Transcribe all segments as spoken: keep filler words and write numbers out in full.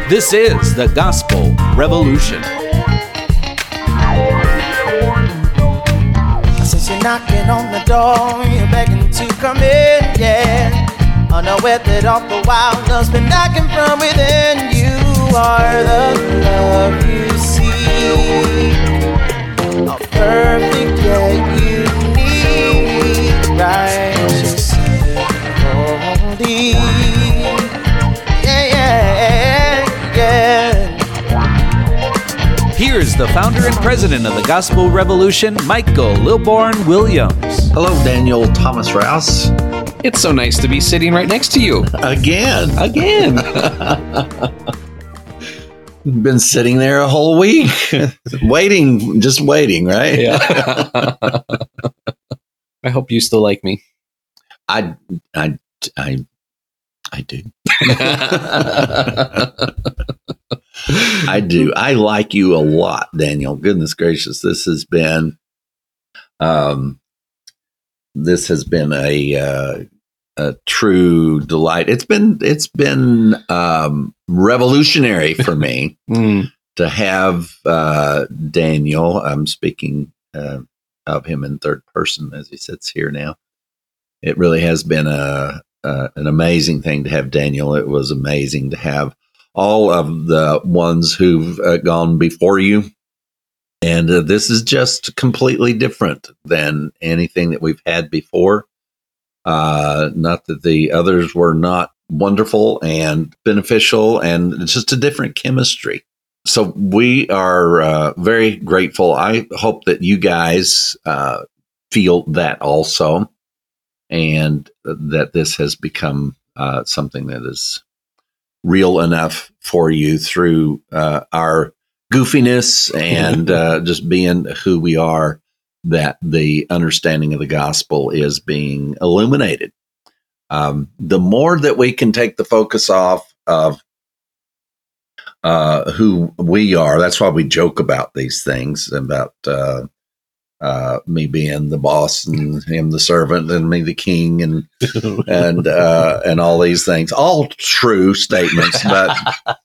This is the Gospel Revolution. Since you're knocking on the door, you're begging to come in, yeah. Unaware that all the while love's been knocking from within. You are the love you see, a perfect yet unique, righteous, holy. Yeah, yeah, yeah. Here's the founder and president of the Gospel Revolution, Michael Lilbourne Williams. Hello, Daniel Thomas Rouse. It's so nice to be sitting right next to you. Again. Again. Been sitting there a whole week. waiting, just waiting, right? Yeah. I hope you still like me. I, I, I, I do. I do. I like you a lot, Daniel. Goodness gracious. This has been, um, this has been a, uh, a true delight. It's been, it's been, um, revolutionary for me mm. to have, uh, Daniel. I'm speaking, uh, of him in third person as he sits here now. It really has been a, uh, an amazing thing to have Daniel. It was amazing to have all of the ones who've uh, gone before you. And uh, this is just completely different than anything that we've had before. Uh, not that the others were not wonderful and beneficial, and it's just a different chemistry. So we are uh, very grateful. I hope that you guys uh, feel that also, and that this has become uh, something that is real enough for you through uh, our goofiness and uh, just being who we are, that the understanding of the gospel is being illuminated. Um, the more that we can take the focus off of uh, who we are, that's why we joke about these things, about uh, uh, me being the boss and him the servant and me the king and and uh, and all these things, all true statements, but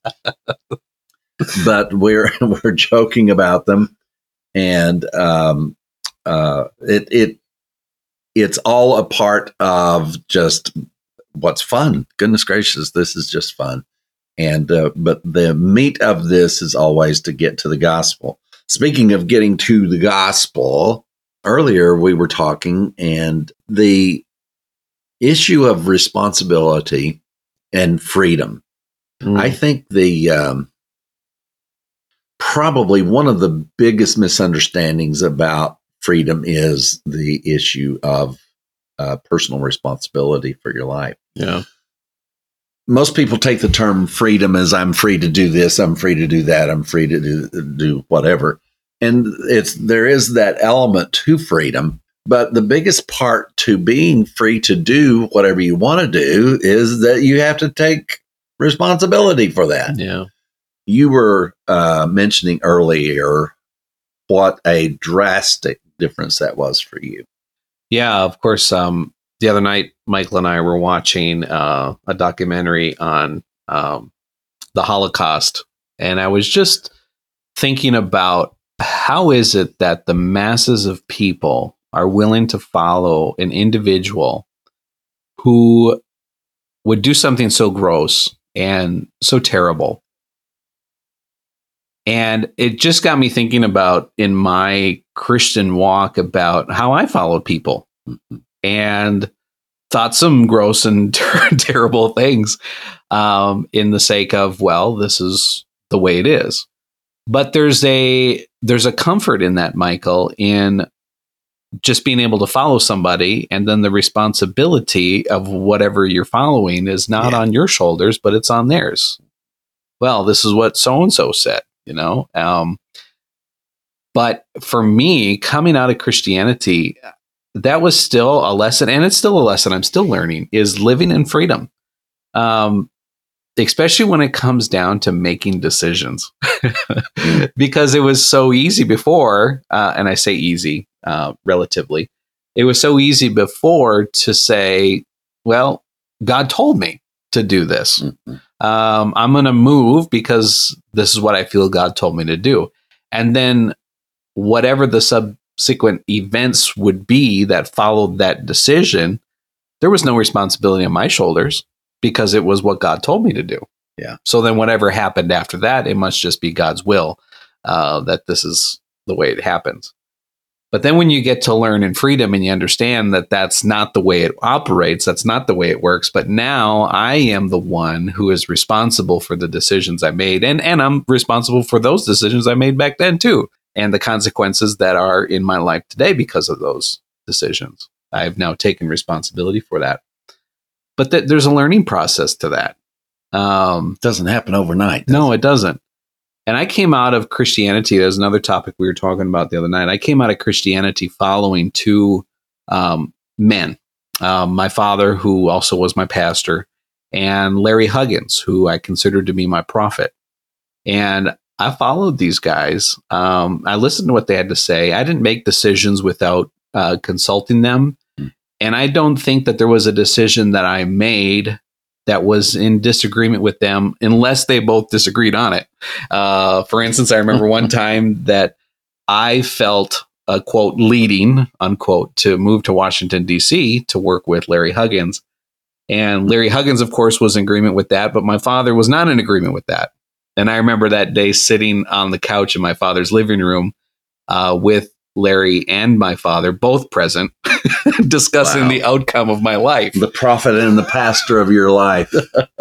but we're we're joking about them, and um, uh, it it it's all a part of just what's fun. Goodness gracious, this is just fun, and uh, but the meat of this is always to get to the gospel. Speaking of getting to the gospel, earlier we were talking, and the issue of responsibility and freedom. Mm. I think the um, probably one of the biggest misunderstandings about freedom is the issue of uh, personal responsibility for your life. Yeah. Most people take the term freedom as I'm free to do this, I'm free to do that, I'm free to do, do whatever. And it's there is that element to freedom. But the biggest part to being free to do whatever you want to do is that you have to take responsibility for that. Yeah. You were uh, mentioning earlier what a drastic difference that was for you. Yeah, of course. Um, the other night, Michael and I were watching uh, a documentary on um, the Holocaust, and I was just thinking about how is it that the masses of people are willing to follow an individual who would do something so gross and so terrible. And it just got me thinking about in my Christian walk about how I followed people and thought some gross and ter- terrible things um, in the sake of, well, this is the way it is. But there's a there's a comfort in that, Michael, in just being able to follow somebody, and then the responsibility of whatever you're following is not yeah. on your shoulders, but it's on theirs. Well, this is what so-and-so said, you know? Um, but for me, coming out of Christianity, that was still a lesson, and it's still a lesson I'm still learning, is living in freedom. Um, especially when it comes down to making decisions, because it was so easy before. Uh, and I say easy, uh, relatively, it was so easy before to say, well, God told me to do this. Mm-hmm. Um, I'm going to move because this is what I feel God told me to do. And then whatever the subsequent events would be that followed that decision, there was no responsibility on my shoulders because it was what God told me to do. Yeah. So then whatever happened after that, it must just be God's will uh, that this is the way it happens. But then when you get to learn in freedom and you understand that that's not the way it operates, that's not the way it works. But now I am the one who is responsible for the decisions I made. And, and I'm responsible for those decisions I made back then, too. And the consequences that are in my life today because of those decisions. I've now taken responsibility for that. But th- there's a learning process to that. Um, It doesn't happen overnight. does no, it? it doesn't. And I came out of Christianity. There's another topic we were talking about the other night. I came out of Christianity following two um, men. Um, my father, who also was my pastor, and Larry Huggins, who I considered to be my prophet. And I followed these guys. Um, I listened to what they had to say. I didn't make decisions without uh, consulting them. Mm. And I don't think that there was a decision that I made that was in disagreement with them unless they both disagreed on it. Uh, for instance, I remember one time that I felt a quote leading unquote to move to Washington, D C to work with Larry Huggins. And Larry Huggins, of course, was in agreement with that, but my father was not in agreement with that. And I remember that day sitting on the couch in my father's living room uh, with Larry and my father, both present, discussing Wow. the outcome of my life. The prophet and the pastor of your life.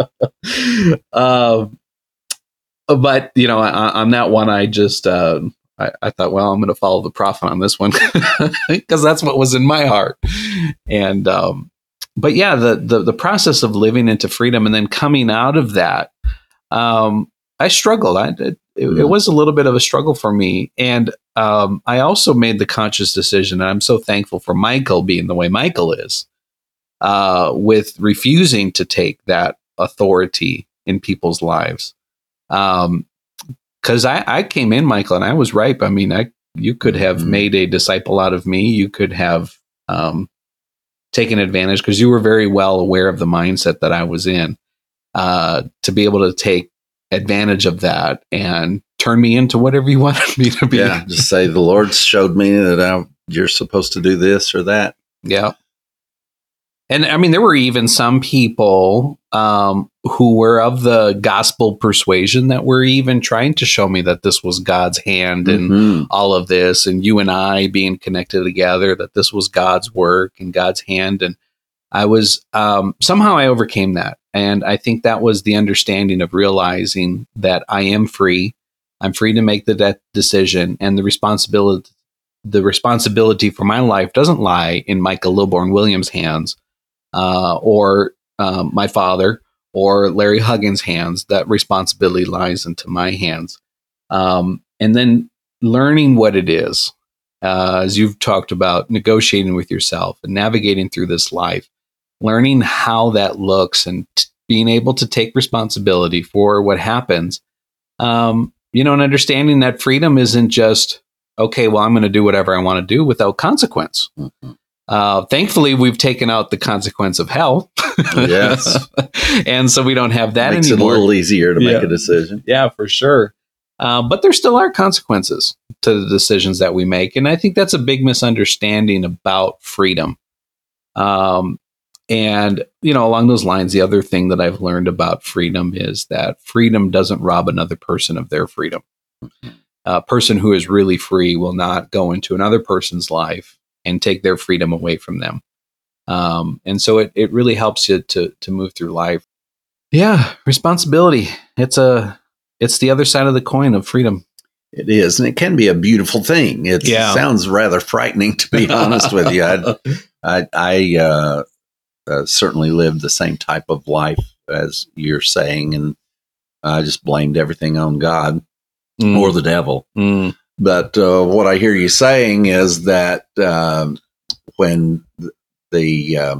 uh, but, you know, on, on that one, I just, uh, I, I thought, well, I'm going to follow the prophet on this one because that's what was in my heart. And, um, but yeah, the, the, the process of living into freedom and then coming out of that, um, I struggled. I, it, Mm. it was a little bit of a struggle for me. And um, I also made the conscious decision, and I'm so thankful for Michael being the way Michael is, uh, with refusing to take that authority in people's lives. Um, because I, I came in, Michael, and I was ripe. I mean, I you could have Mhm. made a disciple out of me. You could have um, taken advantage because you were very well aware of the mindset that I was in, uh, to be able to take advantage of that and turn me into whatever you wanted me to be. Yeah, just say the Lord showed me that I, you're supposed to do this or that. Yeah. And I mean, there were even some people um, who were of the gospel persuasion that were even trying to show me that this was God's hand and Mhm. all of this, and you and I being connected together, that this was God's work and God's hand. And I was, um, somehow I overcame that. And I think that was the understanding of realizing that I am free. I'm free to make the de- decision, and the responsibility, the responsibility for my life doesn't lie in Michael Lilborn Williams' hands, uh, or um, my father or Larry Huggins' hands. That responsibility lies into my hands. Um, and then learning what it is, uh, as you've talked about, negotiating with yourself and navigating through this life, learning how that looks and t- being able to take responsibility for what happens. Um, you know, and understanding that freedom isn't just, okay, well, I'm going to do whatever I want to do without consequence. Mhm. Uh, thankfully, we've taken out the consequence of hell. Yes. And so we don't have that Makes anymore. it a little easier to Yeah. make a decision. Yeah, for sure. Uh, but there still are consequences to the decisions that we make. And I think that's a big misunderstanding about freedom. Um, and, you know, along those lines, the other thing that I've learned about freedom is that freedom doesn't rob another person of their freedom. A person who is really free will not go into another person's life and take their freedom away from them. Um, and so it, it really helps you to, to move through life. Yeah, responsibility. It's a, it's the other side of the coin of freedom. It is, and it can be a beautiful thing. It Yeah. sounds rather frightening, to be honest with you. I, I, I uh, uh, certainly lived the same type of life as you're saying, and I just blamed everything on God Mm, or the devil. mm, But uh, what I hear you saying is that um, when the uh,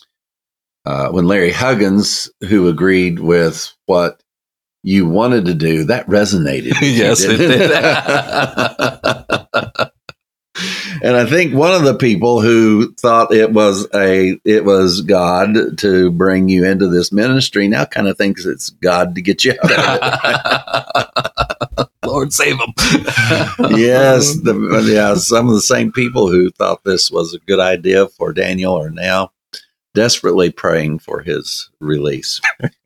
uh, when Larry Huggins, who agreed with what you wanted to do, that resonated. with you, Yes, it didn't did. And I think one of the people who thought it was a it was God to bring you into this ministry now kind of thinks it's God to get you out of it. Lord save them. Yes, the, yeah. Some of the same people who thought this was a good idea for Daniel are now desperately praying for his release.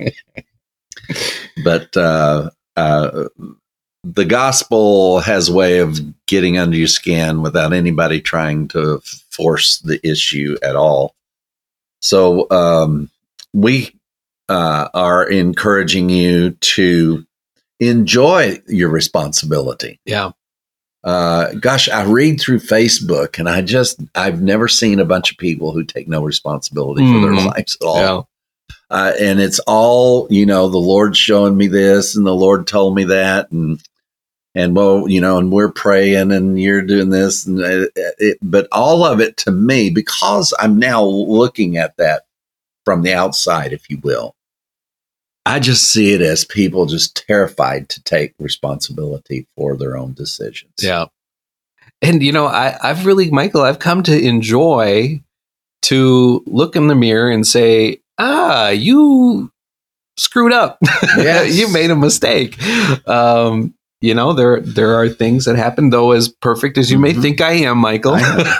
But uh, uh, the gospel has a way of getting under your skin without anybody trying to force the issue at all. So um, we uh, are encouraging you to enjoy your responsibility. Yeah. Uh, gosh, I read through Facebook and I just, I've never seen a bunch of people who take no responsibility mm. for their lives at all. Yeah. Uh, and it's all, you know, the Lord's showing me this and the Lord told me that. And, and well, you know, and we're praying and you're doing this. And it, it, but all of it to me, because I'm now looking at that from the outside, if you will, I just see it as people just terrified to take responsibility for their own decisions. Yeah. And, you know, I, I've really, Michael, I've come to enjoy to look in the mirror and say, ah, you screwed up. Yes. You made a mistake. Um, you know, there there are things that happen, though, as perfect as you mm-hmm. may think I am, Michael.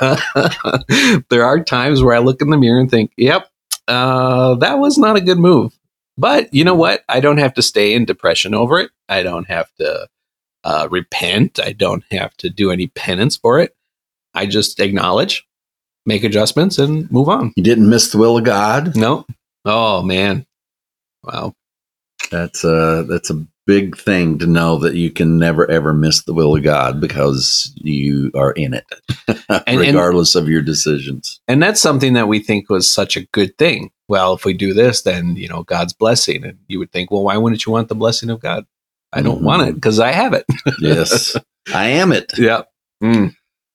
I there are times where I look in the mirror and think, yep, uh, that was not a good move. But you know what? I don't have to stay in depression over it. I don't have to uh, repent. I don't have to do any penance for it. I just acknowledge, make adjustments, and move on. You didn't miss the will of God? No. Oh, man. Wow. That's a, that's a big thing to know that you can never, ever miss the will of God because you are in it, and, regardless and, of your decisions. And that's something that we think was such a good thing. Well, if we do this, then, you know, God's blessing. And you would think, well, why wouldn't you want the blessing of God? I don't mm-hmm. want it because I have it. Yes, I am it. Yeah. Mm.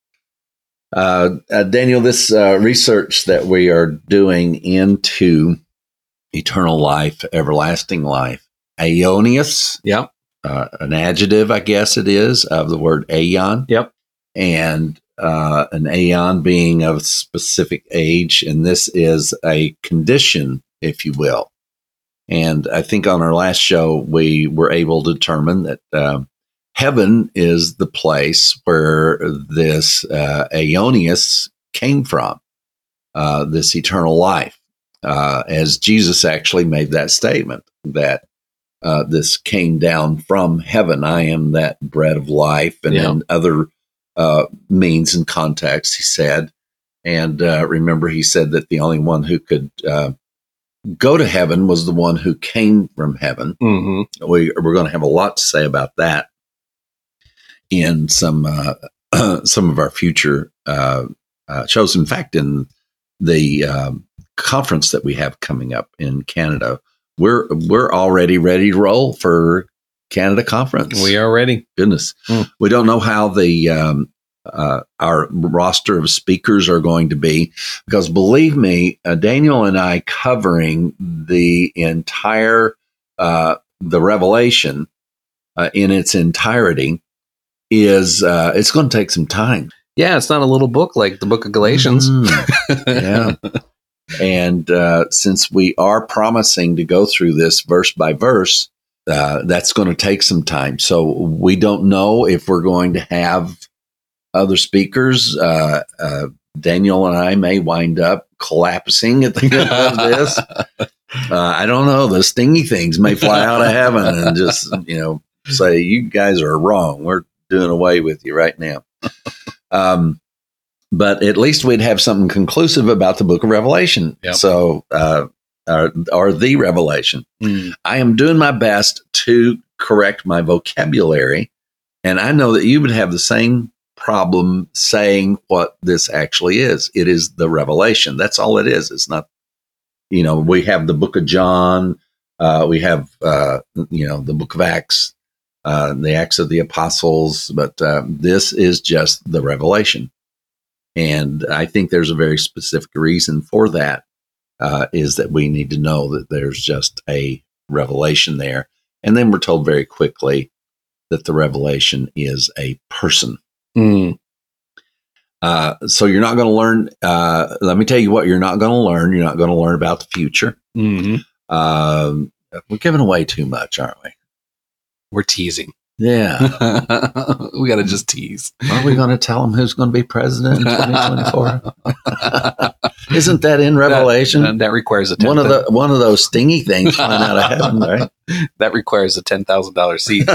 Uh, uh, Daniel, this uh, research that we are doing into eternal life, everlasting life, aionios, yep. uh, an adjective, I guess it is, of the word aeon. Yep. And uh, an aeon being of a specific age, and this is a condition, if you will. And I think on our last show, we were able to determine that uh, heaven is the place where this uh, aionios came from, uh, this eternal life, uh, as Jesus actually made that statement that uh, this came down from heaven. I am that bread of life, and yeah. then other Uh, means and context, he said. And uh, remember, he said that the only one who could uh, go to heaven was the one who came from heaven. Mm-hmm. We, we're going to have a lot to say about that in some uh, some of our future uh, uh, shows. In fact, in the um, conference that we have coming up in Canada, we're we're already ready to roll for Canada conference. We are ready. Goodness. Mm. We don't know how the um, uh, our roster of speakers are going to be, because believe me, uh, Daniel and I covering the entire uh, the Revelation uh, in its entirety is uh, it's going to take some time. Yeah, it's not a little book like the Book of Galatians. Mm. Yeah. And uh, since we are promising to go through this verse by verse, Uh, that's going to take some time. So we don't know if we're going to have other speakers. Uh, uh, Daniel and I may wind up collapsing at the end of this. Uh, I don't know. The stingy things may fly out of heaven and just, you know, say, you guys are wrong. We're doing away with you right now. Um, but at least we'd have something conclusive about the book of Revelation. Yep. So, uh, Or, or the Revelation. Mm. I am doing my best to correct my vocabulary, and I know that you would have the same problem saying what this actually is. It is the Revelation. That's all it is. It's not, you know, we have the book of John, uh, we have, uh, you know, the book of Acts, uh, the Acts of the Apostles, but uh, this is just the Revelation. And I think there's a very specific reason for that. Uh, is that we need to know that there's just a revelation there. And then we're told very quickly that the revelation is a person. Mm. Uh, so you're not going to learn. Uh, let me tell you what you're not going to learn. You're not going to learn about the future. Mm-hmm. Um, we're giving away too much, aren't we? We're teasing. Yeah. We got to just tease. Are we going to tell them who's going to be president in twenty twenty-four? Isn't that in Revelation? That, that requires a ten, one of the one of those stingy things flying out of heaven, right? That requires a ten thousand dollar seat.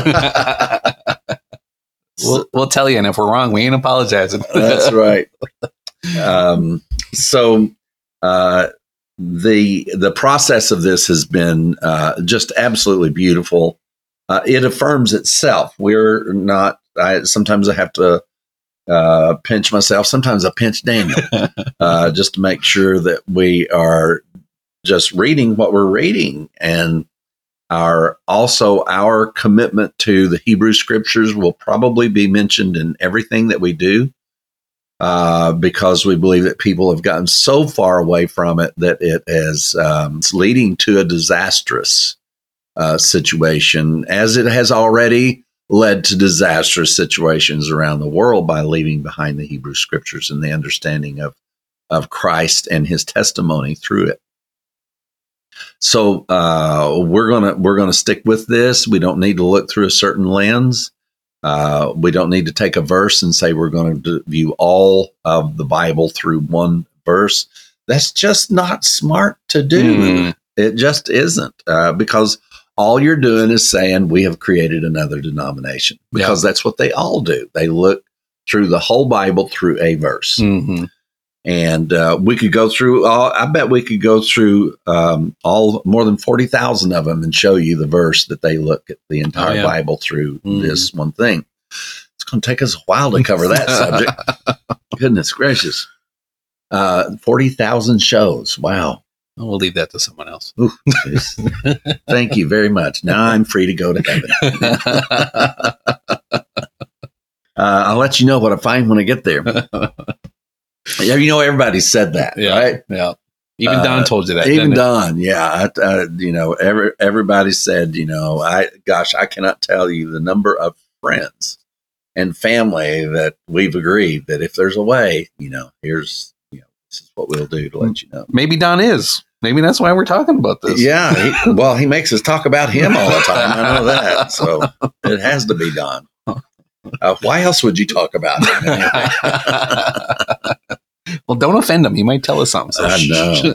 we'll we'll tell you, and if we're wrong, we ain't apologizing. That's right. Um, so uh, the the process of this has been uh, just absolutely beautiful. Uh, it affirms itself. We're not. I sometimes I have to uh, pinch myself. Sometimes I pinch Daniel uh, just to make sure that we are just reading what we're reading, and our also our commitment to the Hebrew Scriptures will probably be mentioned in everything that we do, uh, because we believe that people have gotten so far away from it that it is um, it's leading to a disastrous Uh, situation, as it has already led to disastrous situations around the world by leaving behind the Hebrew Scriptures and the understanding of of Christ and His testimony through it. So uh, we're gonna we're gonna stick with this. We don't need to look through a certain lens. Uh, we don't need to take a verse and say we're going to view all of the Bible through one verse. That's just not smart to do. Mm. It just isn't, uh, because all you're doing is saying we have created another denomination, because yep. that's what they all do. They look through the whole Bible through a verse. Mm-hmm. And uh, we could go through, all, I bet we could go through um, all more than forty thousand of them and show you the verse that they look at the entire oh, yeah. Bible through mm-hmm. this one thing. It's going to take us a while to cover that subject. Goodness gracious. Uh, forty thousand shows. Wow. We'll leave that to someone else. Ooh, thank you very much. Now I'm free to go to heaven. uh, I'll let you know what I find when I get there. Yeah, you know, everybody said that, yeah, right? Yeah. Even Don uh, told you that. Even Don, yeah. I, uh, you know, every, everybody said, you know, I gosh, I cannot tell you the number of friends and family that we've agreed that if there's a way, you know, here's, you know, this is what we'll do to let you know. Maybe Don is. Maybe that's why we're talking about this. Yeah. He, well, he makes us talk about him all the time. I know that. So it has to be Don. Uh, why else would you talk about him? Well, don't offend him. He might tell us something. So I know.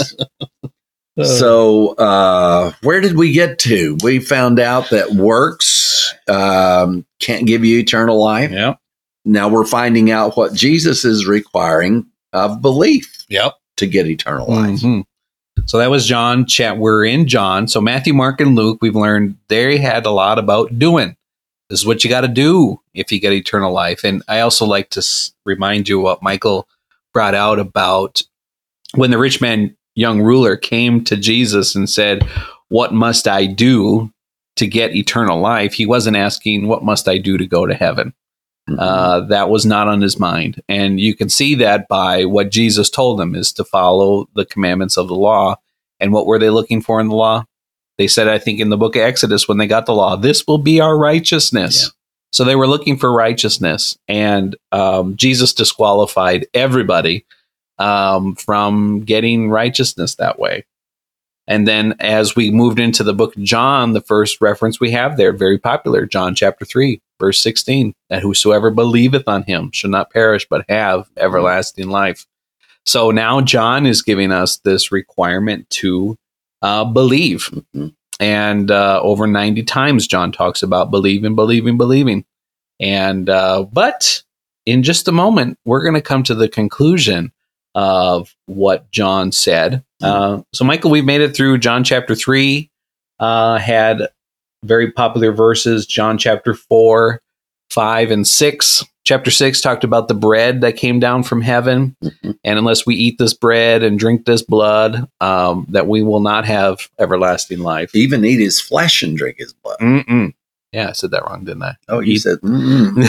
So uh, where did we get to? We found out that works um, can't give you eternal life. Yeah. Now we're finding out what Jesus is requiring of belief. Yep. To get eternal life. Mm-hmm. So that was John. Chat. We're in John. So Matthew, Mark, and Luke, we've learned they had a lot about doing. This is what you got to do if you get eternal life. And I also like to s- remind you what Michael brought out about when the rich man, young ruler, came to Jesus and said, "What must I do to get eternal life?" He wasn't asking, "What must I do to go to heaven?" Mm-hmm. Uh, that was not on his mind. And you can see that by what Jesus told him is to follow the commandments of the law. And what were they looking for in the law? They said, I think in the book of Exodus, when they got the law, this will be our righteousness. Yeah. So they were looking for righteousness. And um, Jesus disqualified everybody um, from getting righteousness that way. And then as we moved into the book of John, the first reference we have there, very popular, John chapter three, verse sixteen, that whosoever believeth on him shall not perish, but have everlasting life. So now John is giving us this requirement to uh, believe. Mm-hmm. And uh, over ninety times, John talks about believing, believing, believing. And uh, but in just a moment, we're going to come to the conclusion of what John said. Uh, so, Michael, we've made it through John chapter three, uh, had very popular verses, John chapter four, five, and six. Chapter six talked about the bread that came down from heaven. Mm-hmm. And unless we eat this bread and drink this blood, um, that we will not have everlasting life. Even eat his flesh and drink his blood. Mm-mm. Yeah, I said that wrong, didn't I? Oh, you eat. said, mm-mm.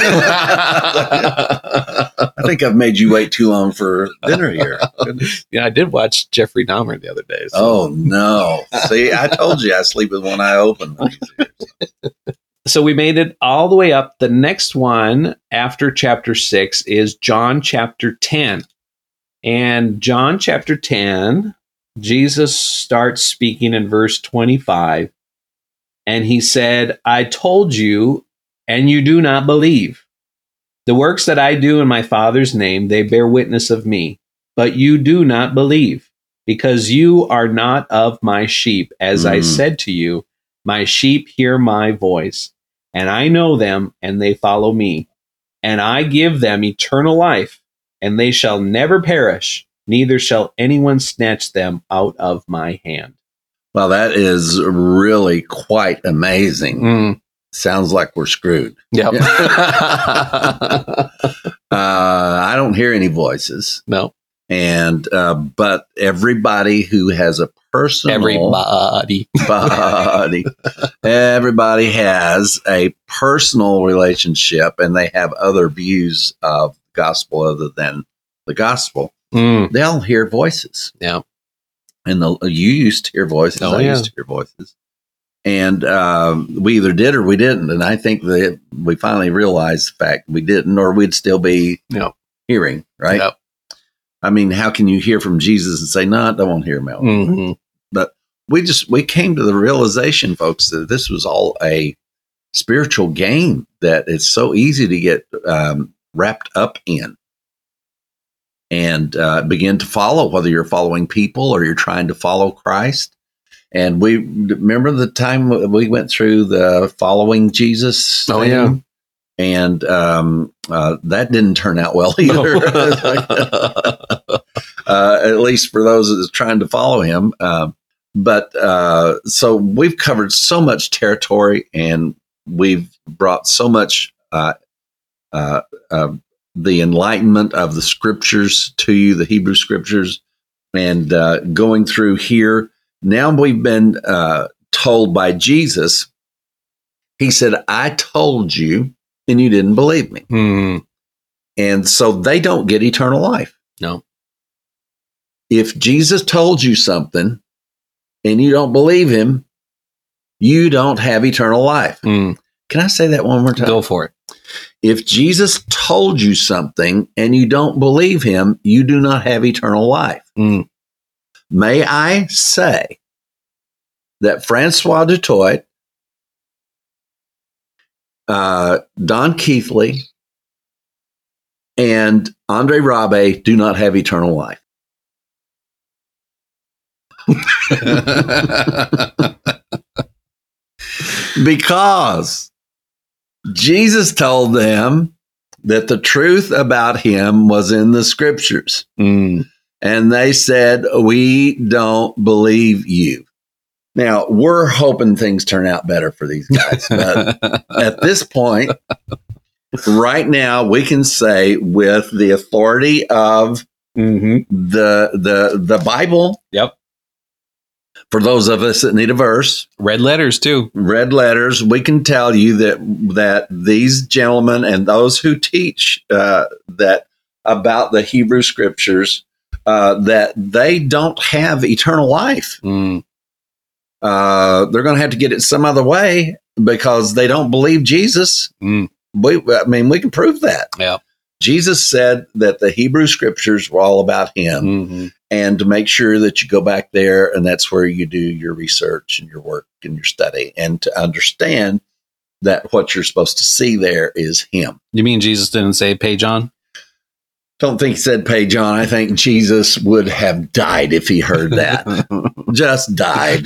I think I've made you wait too long for dinner here. Yeah, I did watch Jeffrey Dahmer the other day. So. Oh, no. See, I told you I sleep with one eye open. so we made it all the way up. The next one after chapter six is John chapter ten. And John chapter ten, Jesus starts speaking in verse twenty-five. And he said, I told you, and you do not believe. The works that I do in my Father's name, they bear witness of me. But you do not believe, because you are not of my sheep. As mm. I said to you, my sheep hear my voice, and I know them, and they follow me. And I give them eternal life, and they shall never perish, neither shall anyone snatch them out of my hand. Well, that is really quite amazing. Mm. Sounds like we're screwed. Yep. uh, I don't hear any voices. No. And, uh, but everybody who has a personal. Everybody. body, everybody has a personal relationship, and they have other views of the gospel other than the gospel. Mm. They all hear voices. Yeah. And the, you used to hear voices. Oh, I yeah. used to hear voices. And um, we either did or we didn't. And I think that we finally realized the fact we didn't, or we'd still be yep. hearing, right? Yep. I mean, how can you hear from Jesus and say, no, I don't want to hear him out? Mm-hmm. But we just, we came to the realization, folks, that this was all a spiritual game that it's so easy to get um, wrapped up in. And uh, begin to follow, whether you're following people or you're trying to follow Christ. And we remember the time we went through the following Jesus oh, thing? Yeah. And um, uh, that didn't turn out well either. uh, at least for those that are trying to follow him. Uh, but uh, so we've covered so much territory, and we've brought so much uh, uh, uh, the enlightenment of the scriptures to you, the Hebrew scriptures, and uh, going through here. Now we've been uh, told by Jesus, he said, I told you, and you didn't believe me. Mm. And so they don't get eternal life. No. If Jesus told you something and you don't believe him, you don't have eternal life. Mm. Can I say that one more time? Go for it. If Jesus told you something and you don't believe him, you do not have eternal life. Mm. May I say that Francois Dutoit, uh, Don Keithley, and Andre Rabe do not have eternal life. Because Jesus told them that the truth about him was in the scriptures. Mm. And they said, we don't believe you. Now, we're hoping things turn out better for these guys. But at this point, right now, we can say with the authority of mm-hmm. the, the, the Bible. Yep. For those of us that need a verse. Red letters, too. Red letters. We can tell you that that these gentlemen and those who teach uh, that about the Hebrew scriptures, uh, that they don't have eternal life. Mm. Uh, they're going to have to get it some other way because they don't believe Jesus. Mm. We, I mean, we can prove that. Yeah. Jesus said that the Hebrew scriptures were all about him. Mm-hmm. And to make sure that you go back there, and that's where you do your research and your work and your study, and to understand that what you're supposed to see there is him. You mean Jesus didn't say, pay John? Don't think he said pay John. I think Jesus would have died if he heard that. Just died.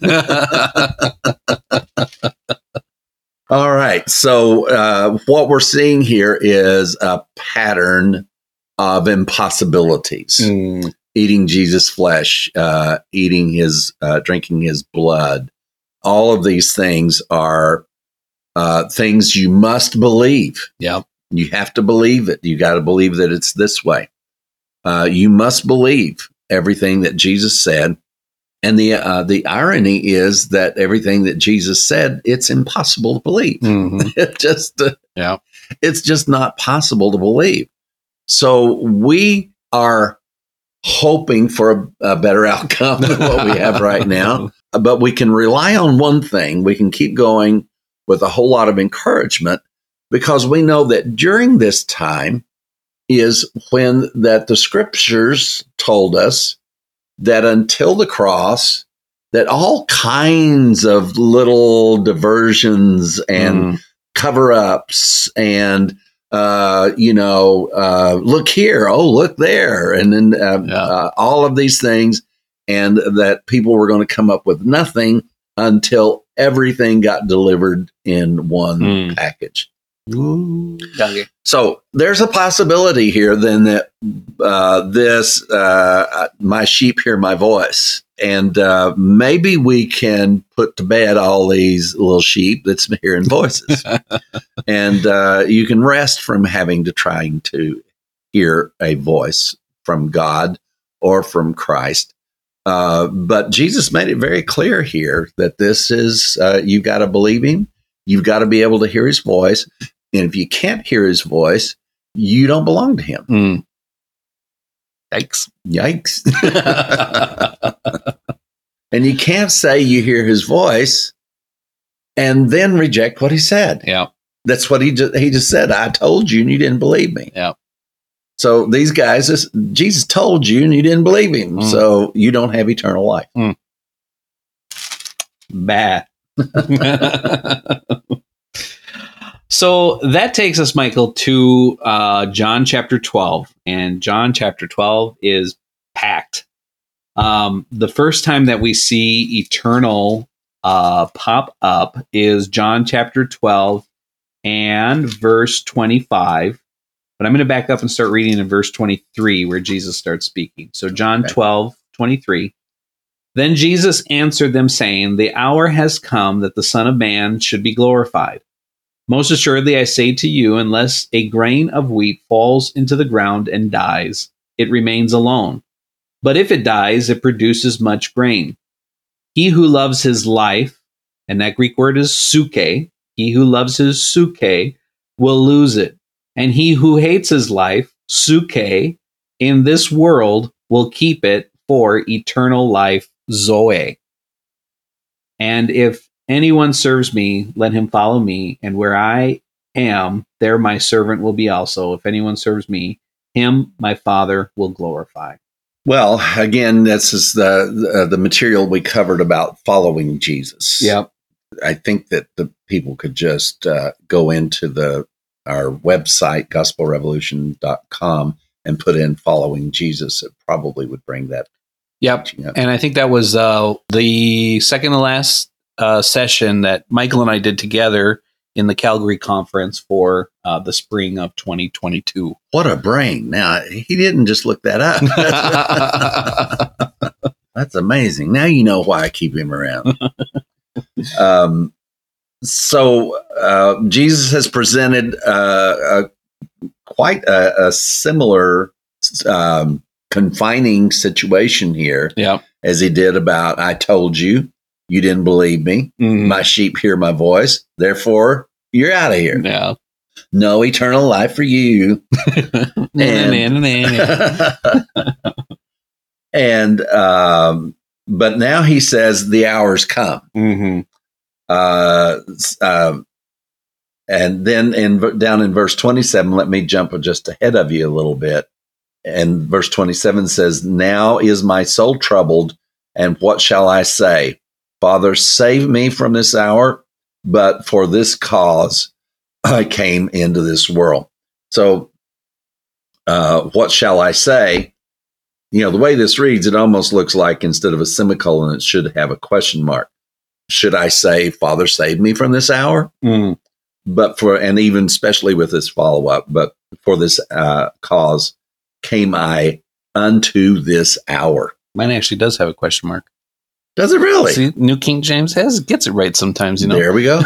All right. So uh, what we're seeing here is a pattern of impossibilities. Mm. Eating Jesus' flesh, uh, eating his, uh, drinking his blood. All of these things are uh, things you must believe. Yeah. You have to believe it. You got to believe that it's this way. Uh, you must believe everything that Jesus said. And the uh, the irony is that everything that Jesus said, it's impossible to believe. Mm-hmm. It just, uh, yeah, it's just not possible to believe. So we are hoping for a, a better outcome than what we have right now. But we can rely on one thing. We can keep going with a whole lot of encouragement, because we know that during this time is when that the scriptures told us that until the cross, that all kinds of little diversions and Mm. cover-ups and uh, you know, uh, look here, oh, look there, and then uh, Yeah. uh, all of these things, and that people were going to come up with nothing until everything got delivered in one Mm. package. Donkey. So there's a possibility here then that uh, this, uh, my sheep hear my voice. And uh, maybe we can put to bed all these little sheep that's hearing voices. and uh, you can rest from having to trying to hear a voice from God or from Christ. Uh, but Jesus made it very clear here that this is, uh, you've got to believe him. You've got to be able to hear his voice. And if you can't hear his voice, you don't belong to him. Mm. Yikes. Yikes. And you can't say you hear his voice and then reject what he said. Yeah. That's what he just, he just said. I told you and you didn't believe me. Yeah. So these guys, this, Jesus told you and you didn't believe him. Mm. So you don't have eternal life. Mm. Bad. So that takes us, Michael, to uh, John chapter twelve. And John chapter twelve is packed. Um, the first time that we see eternal uh, pop up is John chapter twelve and verse twenty-five. But I'm going to back up and start reading in verse twenty-three, where Jesus starts speaking. So John Okay. twelve, twenty-three. Then Jesus answered them, saying, the hour has come that the Son of Man should be glorified. Most assuredly, I say to you, unless a grain of wheat falls into the ground and dies, it remains alone. But if it dies, it produces much grain. He who loves his life, and that Greek word is suke, he who loves his suke will lose it. And he who hates his life, suke, in this world will keep it for eternal life, zoe. And if anyone serves me, let him follow me, and where I am, there my servant will be also. If anyone serves me, him my Father will glorify. Well, again, this is the, the the material we covered about following Jesus. Yep. I think that the people could just uh, go into the our website, gospel revolution dot com, and put in following Jesus. It probably would bring that. Yep. Up. And I think that was uh, the second to last uh, session that Michael and I did together in the Calgary conference for uh, the spring of twenty twenty-two. What a brain. Now, he didn't just look that up. That's amazing. Now you know why I keep him around. um, so uh, Jesus has presented uh, a, quite a, a similar um, confining situation here Yeah. as he did about, I told you, you didn't believe me. Mm. My sheep hear my voice. Therefore, you're out of here. Yeah. No eternal life for you. and and um, but now he says the hour's come. Mm-hmm. Uh, um, and then in down in verse twenty-seven, let me jump just ahead of you a little bit. And verse twenty-seven says, now is my soul troubled, and what shall I say? Father, save me from this hour, but for this cause I came into this world. So, uh, what shall I say? You know, the way this reads, it almost looks like instead of a semicolon, it should have a question mark. Should I say, Father, save me from this hour? Mm. But for, and even especially with this follow up, but for this uh, cause came I unto this hour. Mine actually does have a question mark. Does it really? See, New King James has gets it right sometimes, you know. There we go.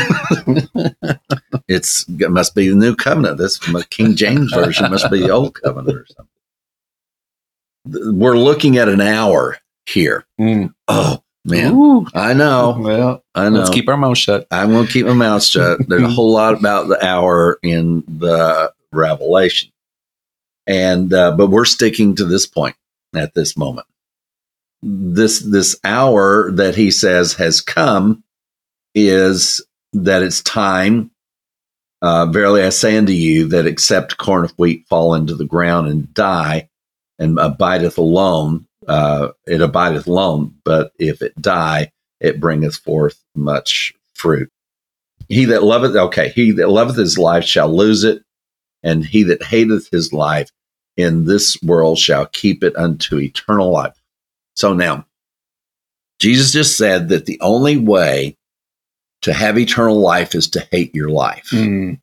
It's it must be the new covenant. This King James version must be the old covenant or something. We're looking at an hour here. Mm. Oh man, Ooh. I know. Well, I know. let's keep our mouth shut. I'm going to keep my mouth shut. There's a whole lot about the hour in the Revelation, and uh, but we're sticking to this point at this moment. This this hour that he says has come is that it's time. Uh, verily I say unto you that except corn of wheat fall into the ground and die, and abideth alone, uh, it abideth alone. But if it die, it bringeth forth much fruit. He that loveth, okay, he that loveth his life shall lose it, and he that hateth his life in this world shall keep it unto eternal life. So now, Jesus just said that the only way to have eternal life is to hate your life. Mm.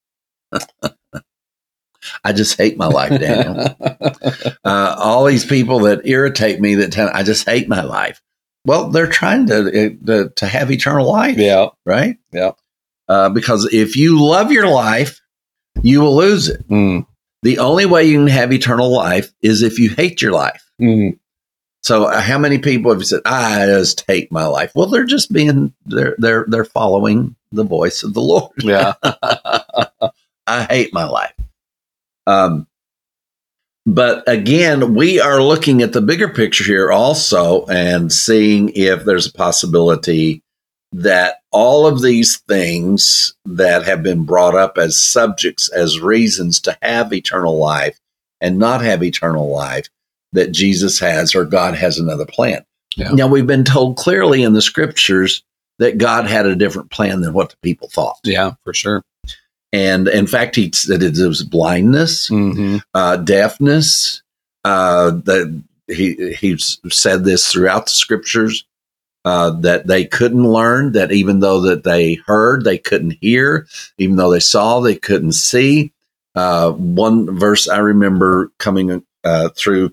I just hate my life, Daniel. uh, all these people that irritate me, that tell, I just hate my life. Well, they're trying to, to to have eternal life. Yeah. Right? Yeah. Uh, because if you love your life, you will lose it. Mm. The only way you can have eternal life is if you hate your life. Mm. So uh, how many people have said, I just hate my life? Well, they're just being, they're, they're, they're following the voice of the Lord. Yeah. I hate my life. Um, but again, we are looking at the bigger picture here also and seeing if there's a possibility that all of these things that have been brought up as subjects, as reasons to have eternal life and not have eternal life, that Jesus has or God has another plan. Yeah. Now, we've been told clearly in the scriptures that God had a different plan than what the people thought. Yeah, for sure. And in fact, he said it was blindness, Mm-hmm. uh, deafness. Uh, that he he said this throughout the scriptures, uh, that they couldn't learn, that even though that they heard, they couldn't hear, even though they saw, they couldn't see. Uh, one verse I remember coming uh, through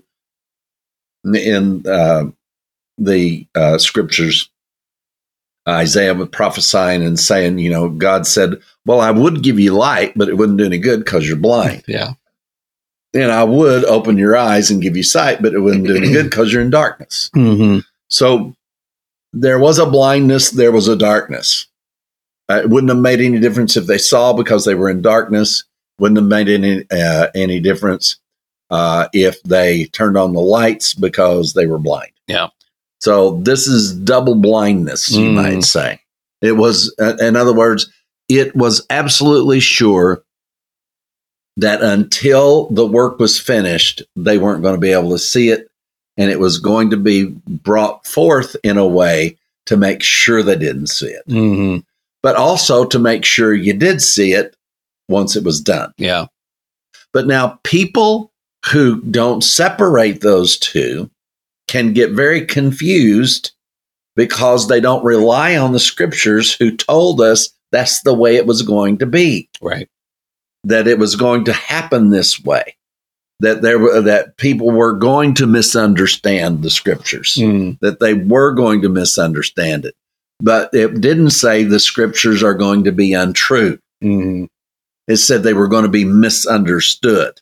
in uh, the uh, scriptures, Isaiah was prophesying and saying, you know, God said, well, I would give you light, but it wouldn't do any good because you're blind. Yeah. And I would open your eyes and give you sight, but it wouldn't do any good because you're in darkness. Mm-hmm. So there was a blindness, there was a darkness. Uh, it wouldn't have made any difference if they saw because they were in darkness. Wouldn't have made any uh, any difference uh, if they turned on the lights because they were blind. Yeah. So this is double blindness, you Mm. might say. It was, uh, in other words, it was absolutely sure that until the work was finished, they weren't going to be able to see it. And it was going to be brought forth in a way to make sure they didn't see it, Mm-hmm. but also to make sure you did see it once it was done. Yeah. But now people who don't separate those two can get very confused because they don't rely on the scriptures who told us that's the way it was going to be, Right. that it was going to happen this way, that there were, that people were going to misunderstand the scriptures, Mm. that they were going to misunderstand it. But it didn't say the scriptures are going to be untrue. Mm-hmm. It said they were going to be misunderstood.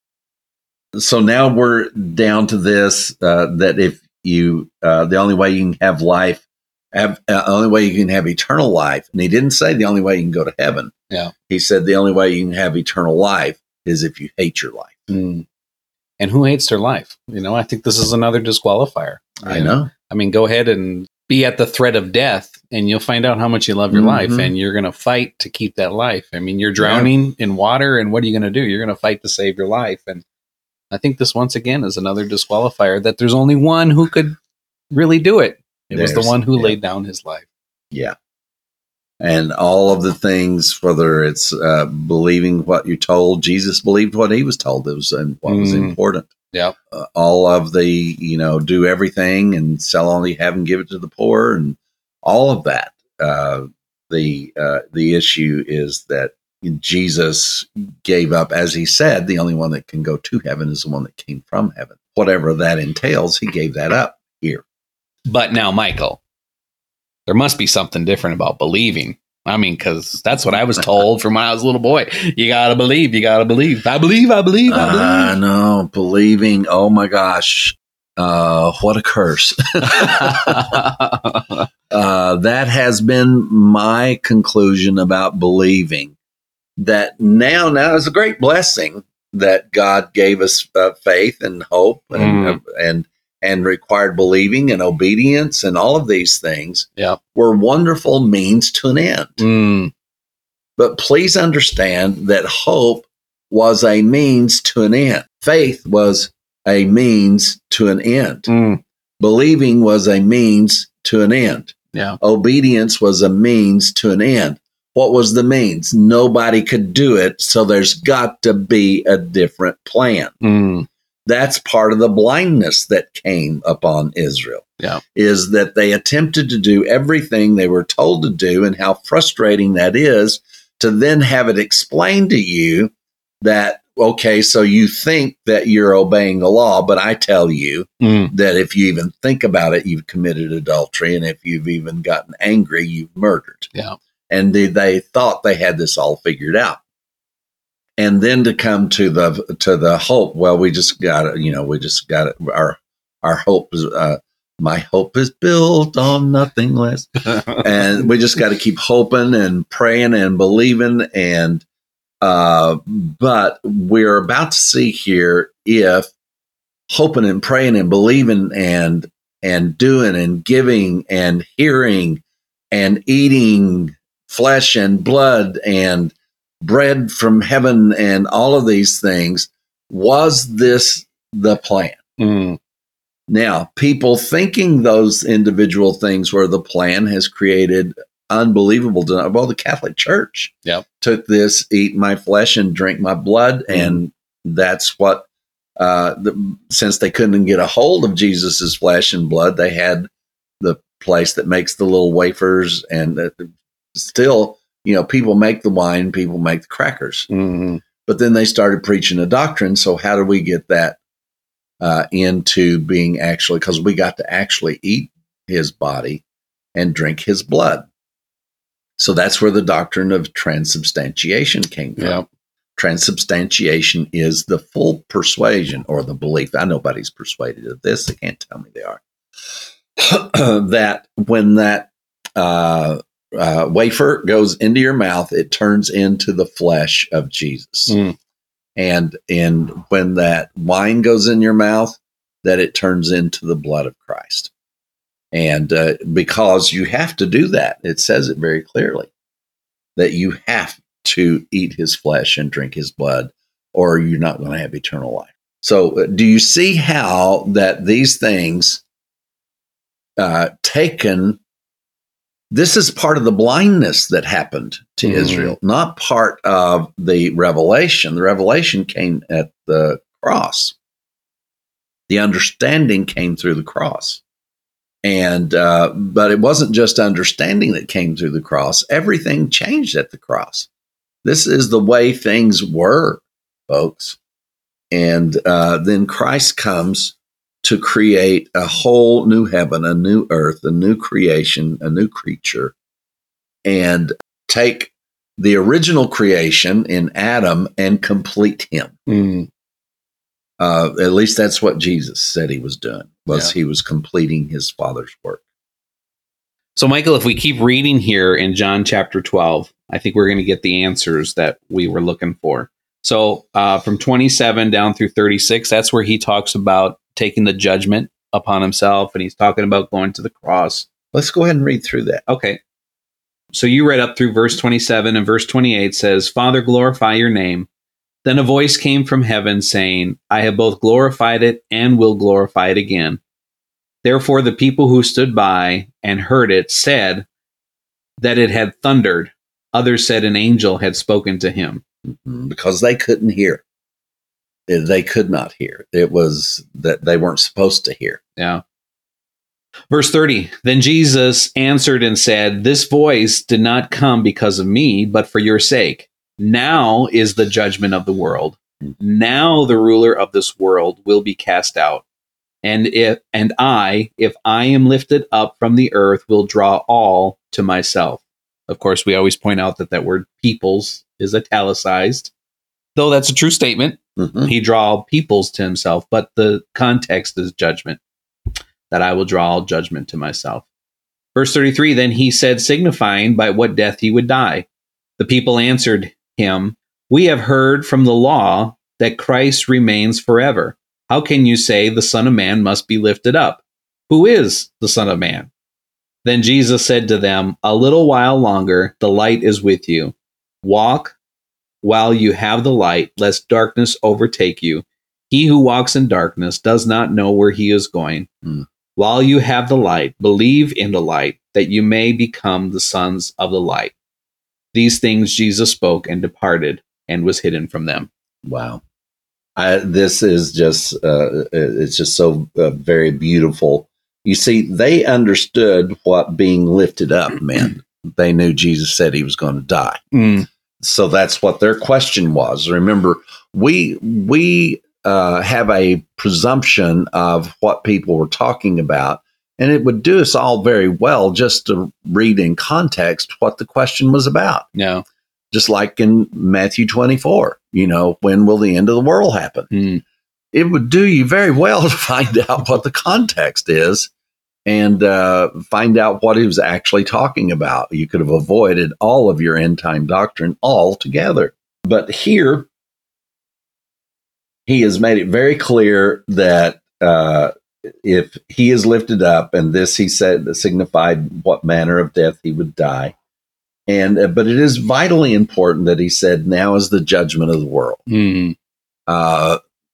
So now we're down to this, uh, that if you, uh, the only way you can have life, have, uh, only way you can have eternal life, and he didn't say the only way you can go to heaven. Yeah. He said the only way you can have eternal life is if you hate your life. Mm. And who hates their life? You know, I think this is another disqualifier. I You know. I mean, go ahead and be at the threat of death, and you'll find out how much you love your Mhm. life, and you're going to fight to keep that life. I mean, you're drowning in water, and what are you going to do? You're going to fight to save your life. And I think this, once again, is another disqualifier that there's only one who could really do it. It was the There's- one who yeah. laid down his life. Yeah. And all of the things, whether it's uh, believing what you told, Jesus believed what he was told. It was and what was Mm. important. Yep. Uh, all of the, you know, do everything and sell all you have and give it to the poor and all of that. Uh, the uh, the issue is that Jesus gave up, as he said, the only one that can go to heaven is the one that came from heaven. Whatever that entails, he gave that up here. But now, Michael, there must be something different about believing. I mean, because that's what I was told from when I was a little boy. You got to believe. You got to believe. I believe. I believe. I believe. I know, believing. Oh my gosh, uh, what a curse! uh, that has been my conclusion about believing. That now, now is a great blessing that God gave us uh, faith and hope, and Mm. and and required believing and obedience and all of these things Yeah. were wonderful means to an end. Mm. But please understand that hope was a means to an end. Faith was a means to an end. Mm. Believing was a means to an end. Yeah. Obedience was a means to an end. What was the means? Nobody could do it, so there's got to be a different plan. Mm. That's part of the blindness that came upon Israel. Yeah. Is that they attempted to do everything they were told to do, and how frustrating that is to then have it explained to you that, okay, so you think that you're obeying the law, but I tell you Mm. that if you even think about it, you've committed adultery, and if you've even gotten angry, you've murdered. Yeah. And they, they thought they had this all figured out. And then to come to the to the hope, well, we just got it, you know, we just got it. Our our hope is, uh, my hope is built on nothing less, and we just got to keep hoping and praying and believing. And uh, but we're about to see here if hoping and praying and believing and and doing and giving and hearing and eating flesh and blood and bread from heaven and all of these things, was this the plan? Mm. Now, people thinking those individual things were the plan has created unbelievable. Well, the Catholic Church Yep. took this, eat my flesh and drink my blood, Mm. and that's what, uh, the, since they couldn't get a hold of Jesus's flesh and blood, they had the place that makes the little wafers, and uh, still, you know, people make the wine, people make the crackers. Mm. But then they started preaching a doctrine. So how do we get that uh, into being actually, because we got to actually eat his body and drink his blood. So that's where the doctrine of transubstantiation came from. Yep. Transubstantiation is the full persuasion or the belief. I nobody's persuaded of this. They can't tell me they are. That when that uh, uh, wafer goes into your mouth, it turns into the flesh of Jesus. Mm. And in when that wine goes in your mouth, that it turns into the blood of Christ. And uh, because you have to do that, it says it very clearly that you have to eat his flesh and drink his blood, or you're not going to have eternal life. So uh, do you see how that these things uh, taken, this is part of the blindness that happened to Mhm. Israel, not part of the revelation. The revelation came at the cross. The understanding came through the cross. And, uh, but it wasn't just understanding that came through the cross. Everything changed at the cross. This is the way things were, folks. And uh, then Christ comes to create a whole new heaven, a new earth, a new creation, a new creature, and take the original creation in Adam and complete him. Mm. Uh, at least that's what Jesus said he was doing, was Yeah. he was completing his Father's work. So, Michael, if we keep reading here in John chapter twelve, I think we're going to get the answers that we were looking for. So, uh, from twenty-seven down through thirty-six, that's where he talks about taking the judgment upon himself, and he's talking about going to the cross. Let's go ahead and read through that. Okay. So you read up through verse twenty-seven, and verse twenty-eight says, Father, glorify your name. Then a voice came from heaven saying, I have both glorified it and will glorify it again. Therefore the people who stood by and heard it said that it had thundered. Others said an angel had spoken to him. Because they couldn't hear. They could not hear. It was that they weren't supposed to hear. Yeah. Verse thirty, then Jesus answered and said, this voice did not come because of me, but for your sake. Now is the judgment of the world. Now the ruler of this world will be cast out. And if and I, if I am lifted up from the earth, will draw all to myself. Of course, we always point out that that word peoples is italicized, though that's a true statement. Mm-hmm. He draw all peoples to himself, but the context is judgment, that I will draw all judgment to myself. Verse thirty-three, then he said, signifying by what death he would die. The people answered him, we have heard from the law that Christ remains forever. how can you say the Son of Man must be lifted up? Who is the Son of Man? Then Jesus said to them, a little while longer, the light is with you. Walk while you have the light, lest darkness overtake you. He who walks in darkness does not know where he is going. Mm. While you have the light, believe in the light, that you may become the sons of the light. These things Jesus spoke and departed and was hidden from them. Wow. I, this is just, uh, it's just so uh, very beautiful. You see, they understood what being lifted up meant. They knew Jesus said he was going to die. Mm. So that's what their question was. Remember, we, we, Uh, have a presumption of what people were talking about, and it would do us all very well just to read in context what the question was about. No. Just like in Matthew twenty-four, you know, when will the end of the world happen? Mm. It would do you very well to find out what the context is and uh, find out what he was actually talking about. You could have avoided all of your end time doctrine altogether. But here, he has made it very clear that uh, if he is lifted up, and this he said signified what manner of death he would die, and uh, but it is vitally important that he said, "Now is the judgment of the world." Mm. Uh,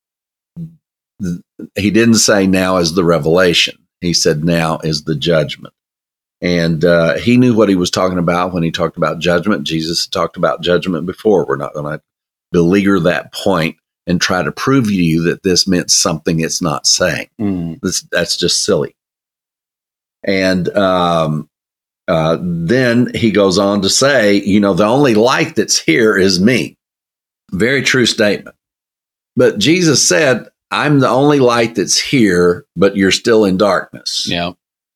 th- he didn't say, "Now is the revelation." He said, "Now is the judgment," and uh, he knew what he was talking about when he talked about judgment. Jesus talked about judgment before. We're not going to beleaguer that point and try to prove to you that this meant something it's not saying. Mm. This, that's just silly. And um, uh, then he goes on to say, you know, the only light that's here is me. Very true statement. But Jesus said, I'm the only light that's here, but you're still in darkness. Yeah.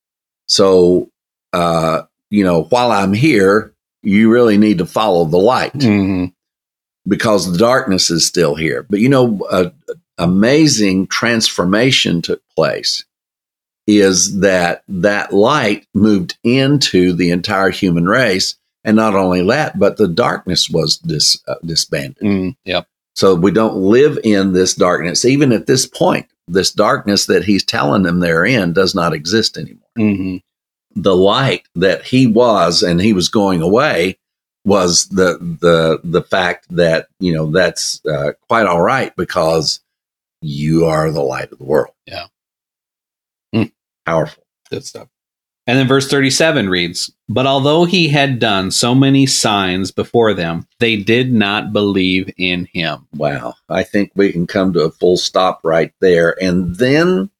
So, uh, you know, while I'm here, you really need to follow the light. Mm-hmm. Because the darkness is still here. But, you know, an amazing transformation took place is that that light moved into the entire human race. And not only that, but the darkness was dis, uh, disbanded. Mm, yep. So we don't live in this darkness. Even at this point, this darkness that he's telling them they're in does not exist anymore. Mm-hmm. The light that he was and he was going away was the the the fact that, you know, that's uh, quite all right because you are the light of the world. Yeah. Mm. Powerful. Good stuff. And then verse thirty-seven reads, but although he had done so many signs before them, they did not believe in him. Wow. I think we can come to a full stop right there and then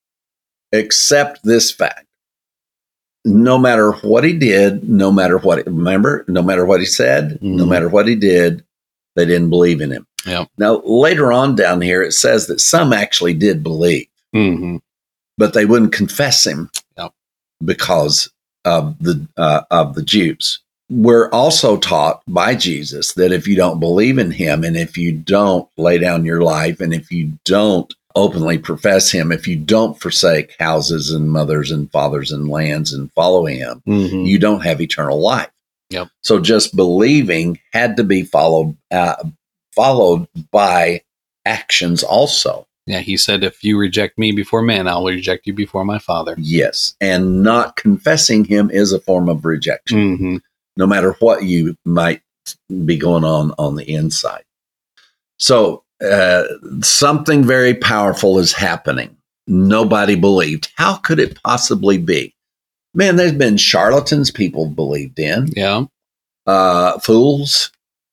accept this fact. No matter what he did, no matter what, remember, no matter what he said, mm-hmm. no matter what he did, they didn't believe in him. Yep. Now, later on down here, it says that some actually did believe, mm-hmm. but they wouldn't confess him yep. because of the uh, of the Jews. We're also taught by Jesus that if you don't believe in him, and if you don't lay down your life, and if you don't openly profess him, if you don't forsake houses and mothers and fathers and lands and follow him, mm-hmm. you don't have eternal life. Yep. So just believing had to be followed uh, followed by actions also. Yeah, he said, if you reject me before men, I'll reject you before my Father. Yes, and not confessing him is a form of rejection, mm-hmm. no matter what you might be going on on the inside. So uh, something very powerful is happening. Nobody believed. How could it possibly be? Man, there's been charlatans people believed in. Yeah. Uh, fools.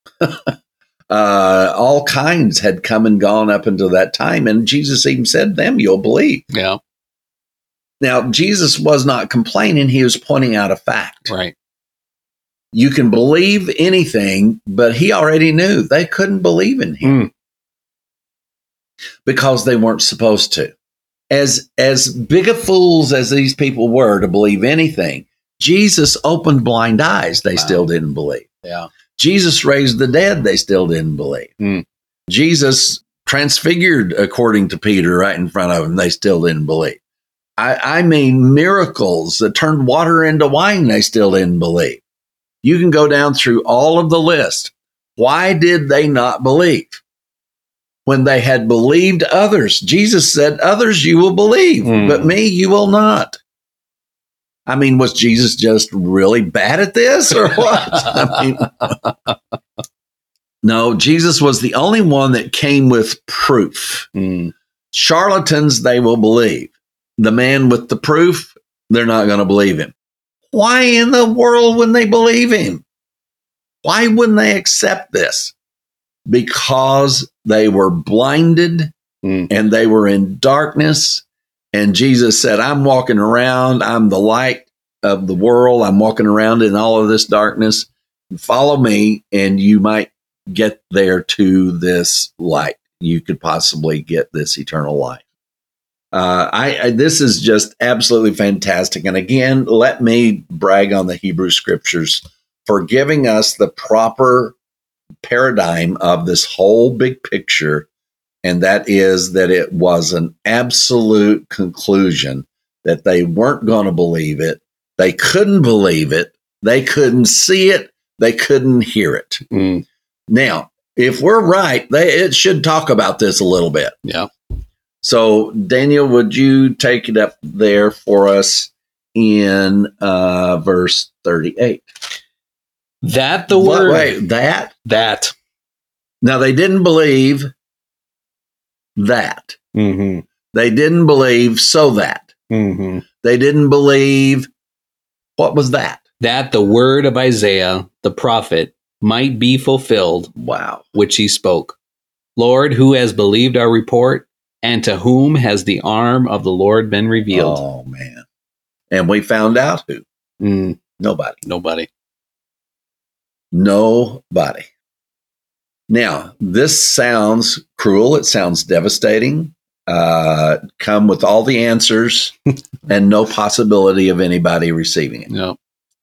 uh, all kinds had come and gone up until that time. And Jesus even said to them, you'll believe. Yeah. Now, Jesus was not complaining. He was pointing out a fact. Right. You can believe anything, but he already knew they couldn't believe in him Mm. because they weren't supposed to. As, as big of fools as these people were to believe anything, Jesus opened blind eyes. They Wow. still didn't believe. Yeah. Jesus raised the dead. They still didn't believe. Mm. Jesus transfigured, according to Peter, right in front of them. They still didn't believe. I, I mean, miracles that turned water into wine. They still didn't believe. You can go down through all of the list. Why did they not believe? when they had believed others. Jesus said, others you will believe, Mm. but me you will not. I mean, was Jesus just really bad at this or what? I mean, no, Jesus was the only one that came with proof. Mm. Charlatans, they will believe. The man with the proof, they're not going to believe him. Why in the world wouldn't they believe him? Why wouldn't they accept this? Because they were blinded Mm. and they were in darkness. And Jesus said, I'm walking around. I'm the light of the world. I'm walking around in all of this darkness. Follow me, and you might get there to this light. You could possibly get this eternal life. Uh, I, I this is just absolutely fantastic. And again, let me brag on the Hebrew Scriptures for giving us the proper paradigm of this whole big picture, and that is that it was an absolute conclusion that they weren't going to believe it. They couldn't believe it. They couldn't see it. They couldn't hear it. Mm. Now, if we're right, they it should talk about this a little bit. Yeah. So, Daniel, would you take it up there for us in uh, verse thirty-eight? That the What- word. Wait, that? That. Now, they didn't believe that. Mm-hmm. They didn't believe so that. Mm-hmm. They didn't believe, what was that? That the word of Isaiah, the prophet, might be fulfilled, Wow. which he spoke. Lord, who has believed our report, and to whom has the arm of the Lord been revealed? Oh, man. And we found out who. Mm, Nobody. nobody. Nobody. Now, this sounds cruel. It sounds devastating. Uh, come with all the answers and no possibility of anybody receiving it. No.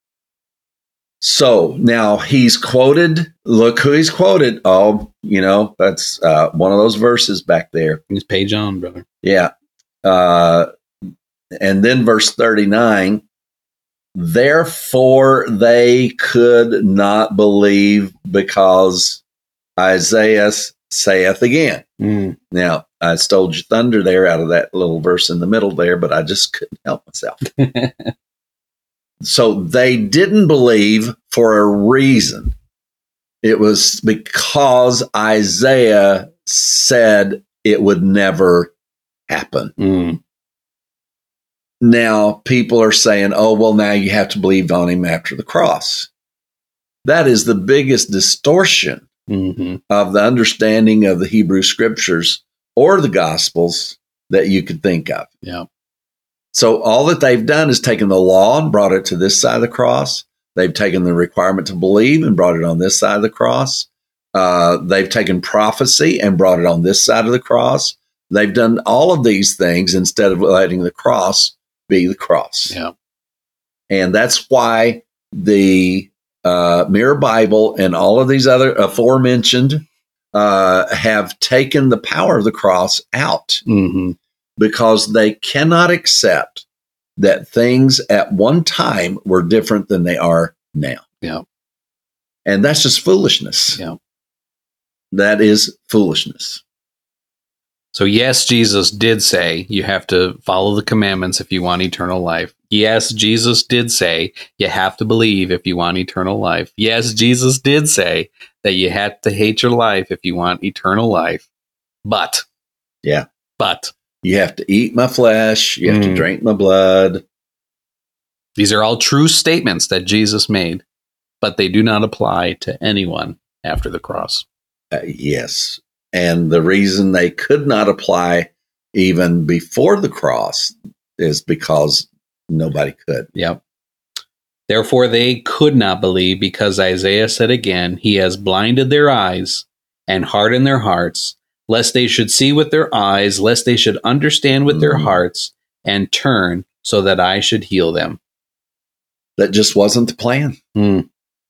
So now he's quoted. Look who he's quoted. Oh, you know, that's uh, one of those verses back there. It's page on, brother. Yeah. Uh, and then verse thirty-nine, therefore they could not believe because Isaiah saith again. Mm. Now, I stole your thunder there out of that little verse in the middle there, but I just couldn't help myself. So they didn't believe for a reason. It was because Isaiah said it would never happen. Mm. Now, people are saying, oh, well, now you have to believe on him after the cross. That is the biggest distortion Mm-hmm. of the understanding of the Hebrew Scriptures or the Gospels that you could think of. Yeah. So all that they've done is taken the law and brought it to this side of the cross. They've taken the requirement to believe and brought it on this side of the cross. Uh, they've taken prophecy and brought it on this side of the cross. They've done all of these things instead of letting the cross be the cross. Yeah. And that's why the uh, Mirror Bible and all of these other aforementioned uh, have taken the power of the cross out. Mm-hmm. Because they cannot accept that things at one time were different than they are now. Yeah. And that's just foolishness. Yeah. That is foolishness. So, yes, Jesus did say you have to follow the commandments if you want eternal life. Yes, Jesus did say you have to believe if you want eternal life. Yes, Jesus did say that you have to hate your life if you want eternal life. But, Yeah. but, You have to eat my flesh. You have Mm. to drink my blood. these are all true statements that Jesus made, but they do not apply to anyone after the cross. Uh, yes. And the reason they could not apply even before the cross is because nobody could. Yep. Therefore, they could not believe because Isaiah said again, he has blinded their eyes and hardened their hearts, lest they should see with their eyes, lest they should understand with their Mhm. hearts and turn so that I should heal them. That just wasn't the plan. Mm.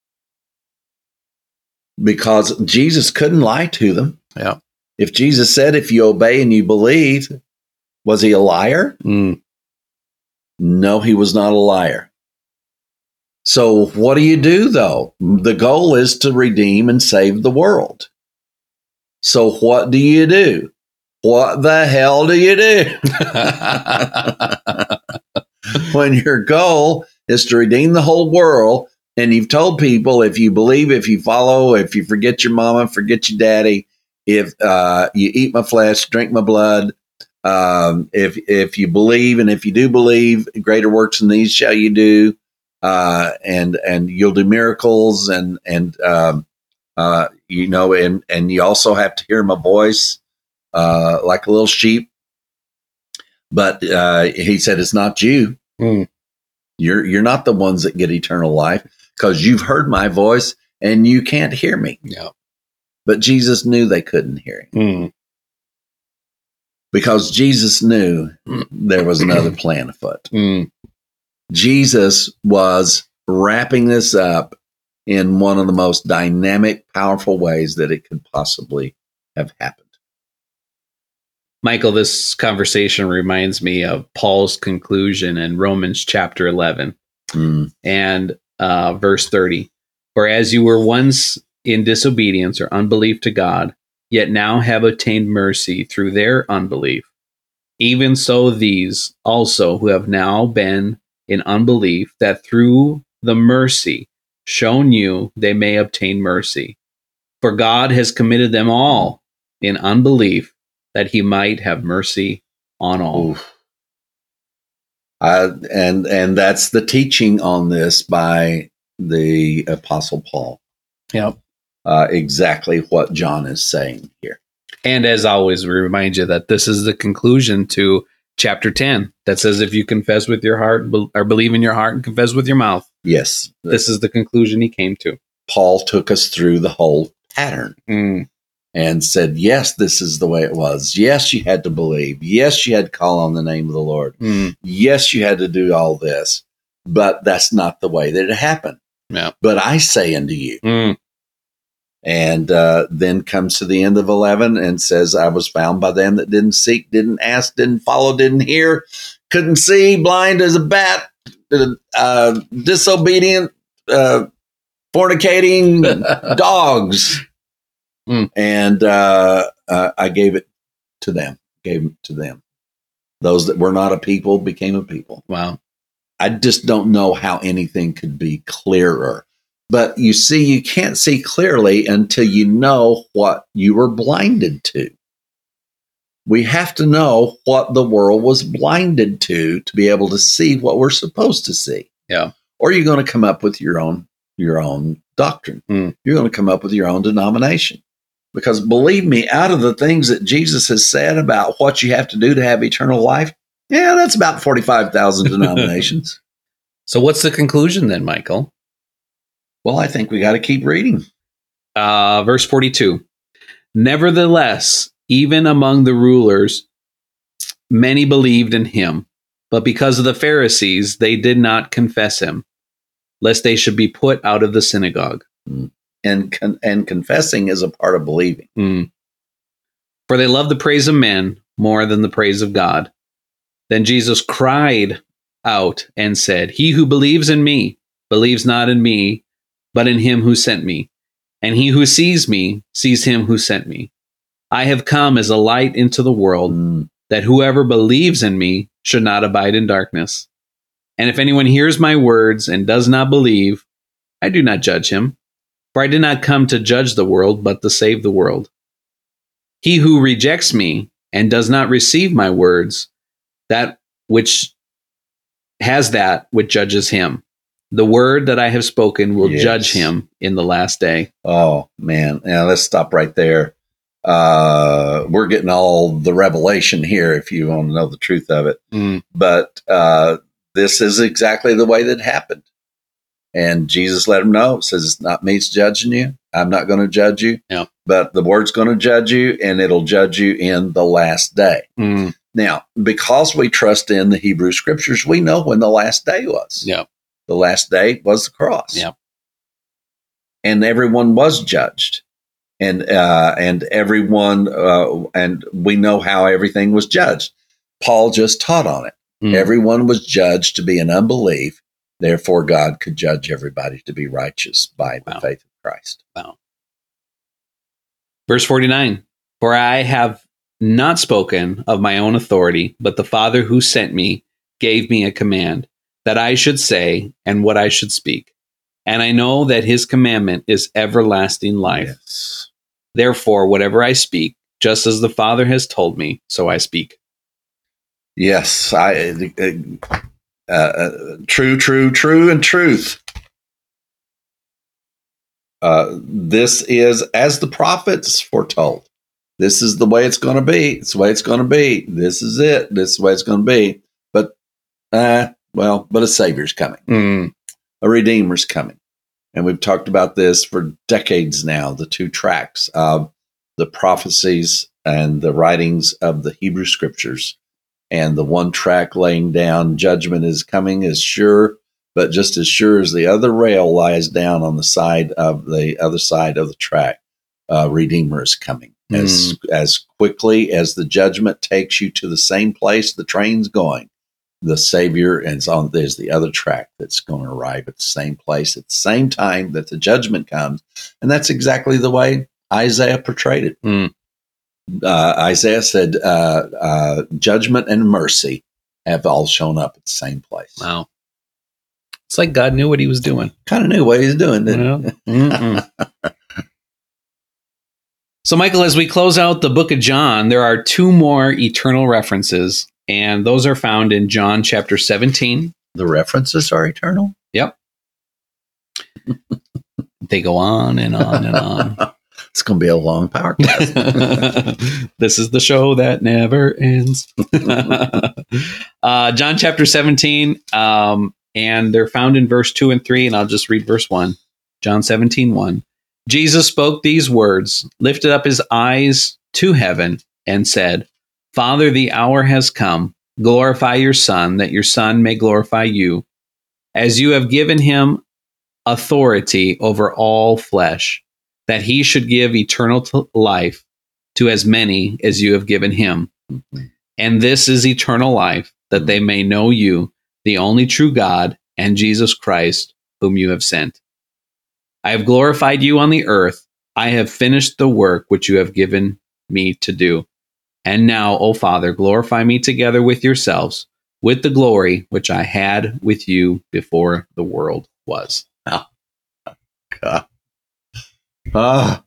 Because Jesus couldn't lie to them. Yeah. If Jesus said, if you obey and you believe, was he a liar? Mm. No, he was not a liar. So what do you do, though? The goal is to redeem and save the world. So what do you do? What the hell do you do? When your goal is to redeem the whole world, and you've told people, if you believe, if you follow, if you forget your mama, forget your daddy, if uh, you eat my flesh, drink my blood, um, if if you believe, and if you do believe, greater works than these shall you do, uh, and and you'll do miracles, and and um, uh, you know, and and you also have to hear my voice, uh, like a little sheep. But uh, he said, it's not you. Mm. You're you're not the ones that get eternal life, because you've heard my voice and you can't hear me. Yeah. But Jesus knew they couldn't hear him, Mm. because Jesus knew there was another plan afoot. Mm. Jesus was wrapping this up in one of the most dynamic, powerful ways that it could possibly have happened. Michael, this conversation reminds me of Paul's conclusion in Romans chapter eleven Mm. and uh, verse thirty. For as you were once in disobedience or unbelief to God, yet now have obtained mercy through their unbelief, even so these also who have now been in unbelief, that through the mercy shown you they may obtain mercy. For God has committed them all in unbelief, that he might have mercy on all. Oof. Uh, and and that's the teaching on this by the Apostle Paul. Yep. Uh, exactly what John is saying here. And as always, we remind you that this is the conclusion to chapter ten that says, if you confess with your heart, be- or believe in your heart and confess with your mouth, Yes, this is the conclusion he came to. Paul took us through the whole pattern Mm. and said, yes, this is the way it was. Yes, you had to believe. Yes, you had to call on the name of the Lord. Mm. Yes, you had to do all this, but that's not the way that it happened. Yeah. But I say unto you, Mm. and uh, then comes to the end of eleven and says, I was found by them that didn't seek, didn't ask, didn't follow, didn't hear, couldn't see, blind as a bat, uh, disobedient, uh, fornicating dogs. Mm. And uh, uh, I gave it to them, gave it to them. Those that were not a people became a people. Wow. I just don't know how anything could be clearer. But you see, you can't see clearly until you know what you were blinded to. We have to know what the world was blinded to to be able to see what we're supposed to see. Yeah. Or you're going to come up with your own your own doctrine. Mm. You're going to come up with your own denomination. Because believe me, out of the things that Jesus has said about what you have to do to have eternal life, yeah, that's about forty-five thousand denominations. So what's the conclusion then, Michael? Well, I think we got to keep reading. Uh, verse forty-two. Nevertheless, even among the rulers, many believed in him, but because of the Pharisees, they did not confess him, lest they should be put out of the synagogue. Mm. And con- and confessing is a part of believing. Mm. For they love the praise of men more than the praise of God. Then Jesus cried out and said, he who believes in me believes not in me, but in him who sent me. And he who sees me sees him who sent me. I have come as a light into the world, Mm. that whoever believes in me should not abide in darkness. And if anyone hears my words and does not believe, I do not judge him. For I did not come to judge the world, but to save the world. He who rejects me and does not receive my words, that which has that which judges him. The word that I have spoken will Yes. judge him in the last day. Oh, man. Now, let's stop right there. Uh, we're getting all the revelation here if you want to know the truth of it. Mm. But uh, this is exactly the way that it happened. And Jesus let him know, says, it's not me that's judging you. I'm not going to judge you. Yeah. But the word's going to judge you, and it'll judge you in the last day. Mm. Now, because we trust in the Hebrew scriptures, we know when the last day was. Yeah. The last day was the cross. Yeah. And everyone was judged. And uh, and everyone, uh, and we know how everything was judged. Paul just taught on it. Mm. Everyone was judged to be in unbelief. Therefore, God could judge everybody to be righteous by the Wow. faith of Christ. Wow. Verse forty-nine. For I have not spoken of my own authority, but the Father who sent me gave me a command that I should say and what I should speak. And I know that his commandment is everlasting life. Yes. Therefore, whatever I speak, just as the Father has told me, so I speak. Yes, I uh, uh, uh, true, true, true, and truth. Uh, this is as the prophets foretold. This is the way it's going to be. It's the way it's going to be. This is it. This is the way it's going to be. But, uh, well, but a Savior's coming. Mm. A Redeemer's coming. And we've talked about this for decades now, the two tracks of the prophecies and the writings of the Hebrew Scriptures. And the one track laying down judgment is coming is sure, but just as sure as the other rail lies down on the side of the other side of the track, uh, Redeemer is coming. Mm. As as quickly as the judgment takes you to the same place the train's going, the Savior is on. There's the other track that's going to arrive at the same place at the same time that the judgment comes, and that's exactly the way Isaiah portrayed it. Mm. Uh, Isaiah said, uh, uh, "Judgment and mercy have all shown up at the same place." Wow, it's like God knew what He was doing. Kind of knew what He was doing, didn't Yeah. He? So, Michael, as we close out the book of John, there are two more eternal references, and those are found in John chapter seventeen. The references are eternal? Yep. They go on and on and on. It's going to be a long podcast. This is the show that never ends. uh, John chapter seventeen, um, and they're found in verse two and three, and I'll just read verse one. John seventeen, one. Jesus spoke these words, lifted up his eyes to heaven, and said, Father, the hour has come. Glorify your Son, that your Son may glorify you, as you have given him authority over all flesh, that he should give eternal t- life to as many as you have given him. Mm-hmm. And this is eternal life, that they may know you, the only true God, and Jesus Christ, whom you have sent. I have glorified you on the earth. I have finished the work which you have given me to do. And now, O Father, glorify me together with yourselves, with the glory which I had with you before the world was. Oh, God. Ah.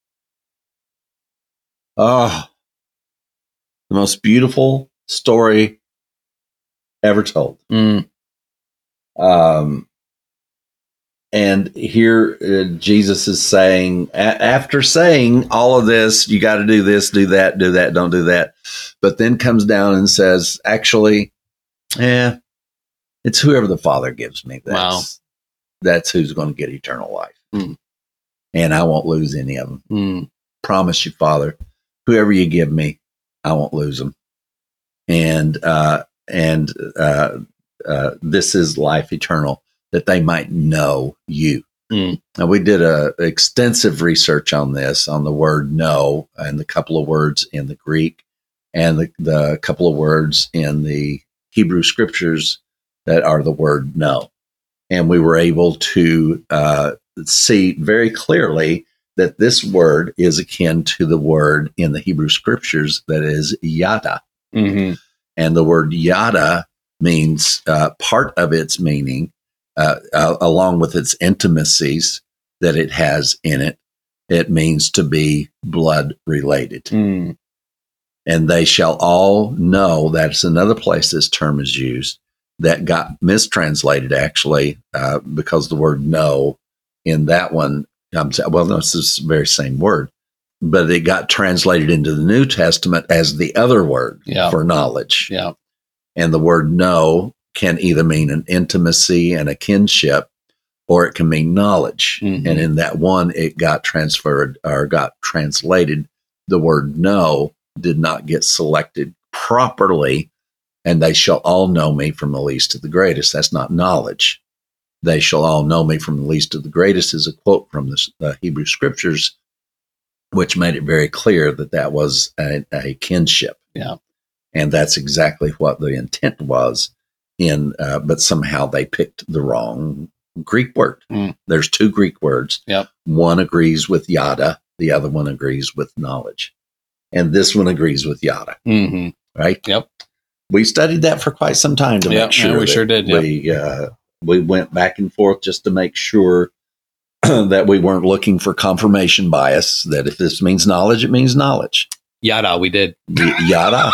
Ah. The most beautiful story ever told. Mm. Um, and here uh, Jesus is saying, a- after saying all of this, you got to do this, do that, do that, don't do that. But then comes down and says, actually, yeah, it's whoever the Father gives me. That's, Wow. That's who's going to get eternal life. Mm. And I won't lose any of them. Mm. Promise you, Father, whoever you give me, I won't lose them. And, uh, and, uh, uh, this is life eternal, that they might know you. Mm. Now, we did a extensive research on this, on the word know, and the couple of words in the Greek, and the, the couple of words in the Hebrew Scriptures that are the word know. And we were able to uh, see very clearly that this word is akin to the word in the Hebrew Scriptures that is yada. Mm-hmm. And the word yada means, uh, part of its meaning, uh, uh, along with its intimacies that it has in it, it means to be blood related. Mm. And they shall all know, that's another place this term is used, that got mistranslated actually, uh, because the word know in that one comes out, well, no, it's the very same word, but it got translated into the New Testament as the other word Yeah. for knowledge. Yeah. And the word know can either mean an intimacy and a kinship, or it can mean knowledge. Mm-hmm. And in that one, it got transferred or got translated. The word know did not get selected properly. And they shall all know me from the least to the greatest. That's not knowledge. They shall all know me from the least to the greatest is a quote from the uh, Hebrew Scriptures, which made it very clear that that was a, a kinship. Yeah. And that's exactly what the intent was in, uh, but somehow they picked the wrong Greek word. Mm. There's two Greek words. Yep. One agrees with yada. The other one agrees with knowledge. and this one agrees with yada. Mm-hmm. Right? Yep. We studied that for quite some time to Yep, make sure. yeah, we that sure did, yep. We, uh, we went back and forth just to make sure that we weren't looking for confirmation bias, that if this means knowledge, it means knowledge. Yada, we did. Y- yada.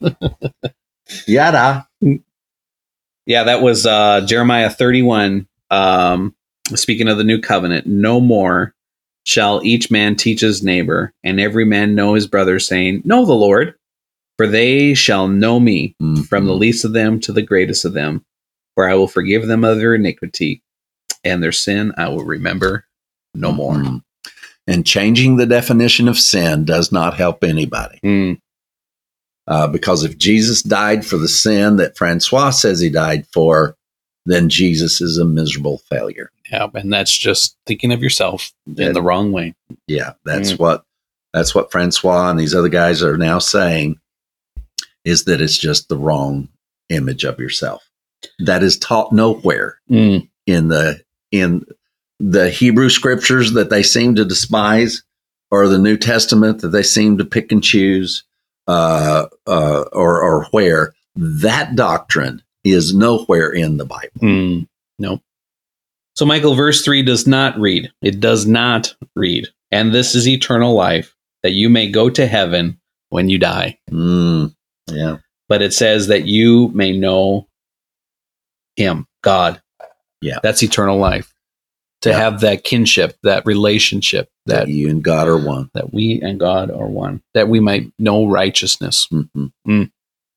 Yada. Yeah, that was uh, Jeremiah thirty-one. Um, speaking of the new covenant, no more shall each man teach his neighbor, and every man know his brother, saying, Know the Lord, for they shall know me, Mm-hmm. from the least of them to the greatest of them. For I will forgive them of their iniquity, and their sin I will remember no more. Mm-hmm. And changing the definition of sin does not help anybody. Mm. Uh, because if Jesus died for the sin that Francois says he died for, then Jesus is a miserable failure. Yeah, and that's just thinking of yourself in the wrong way. Yeah, that's Mm. what that's what Francois and these other guys are now saying, is that it's just the wrong image of yourself. That is taught nowhere Mm. in the in the Hebrew scriptures that they seem to despise, or the New Testament that they seem to pick and choose, uh, uh, or or where that doctrine is nowhere in the Bible. Mm. Nope. So, Michael, verse three does not read. It does not read. And this is eternal life, that you may go to heaven when you die. Mm, yeah, But it says that you may know him, God. Yeah. That's eternal life. To Yeah. have that kinship, that relationship, that that, you and God are one. that we and God are one, that we might know righteousness. Mhm.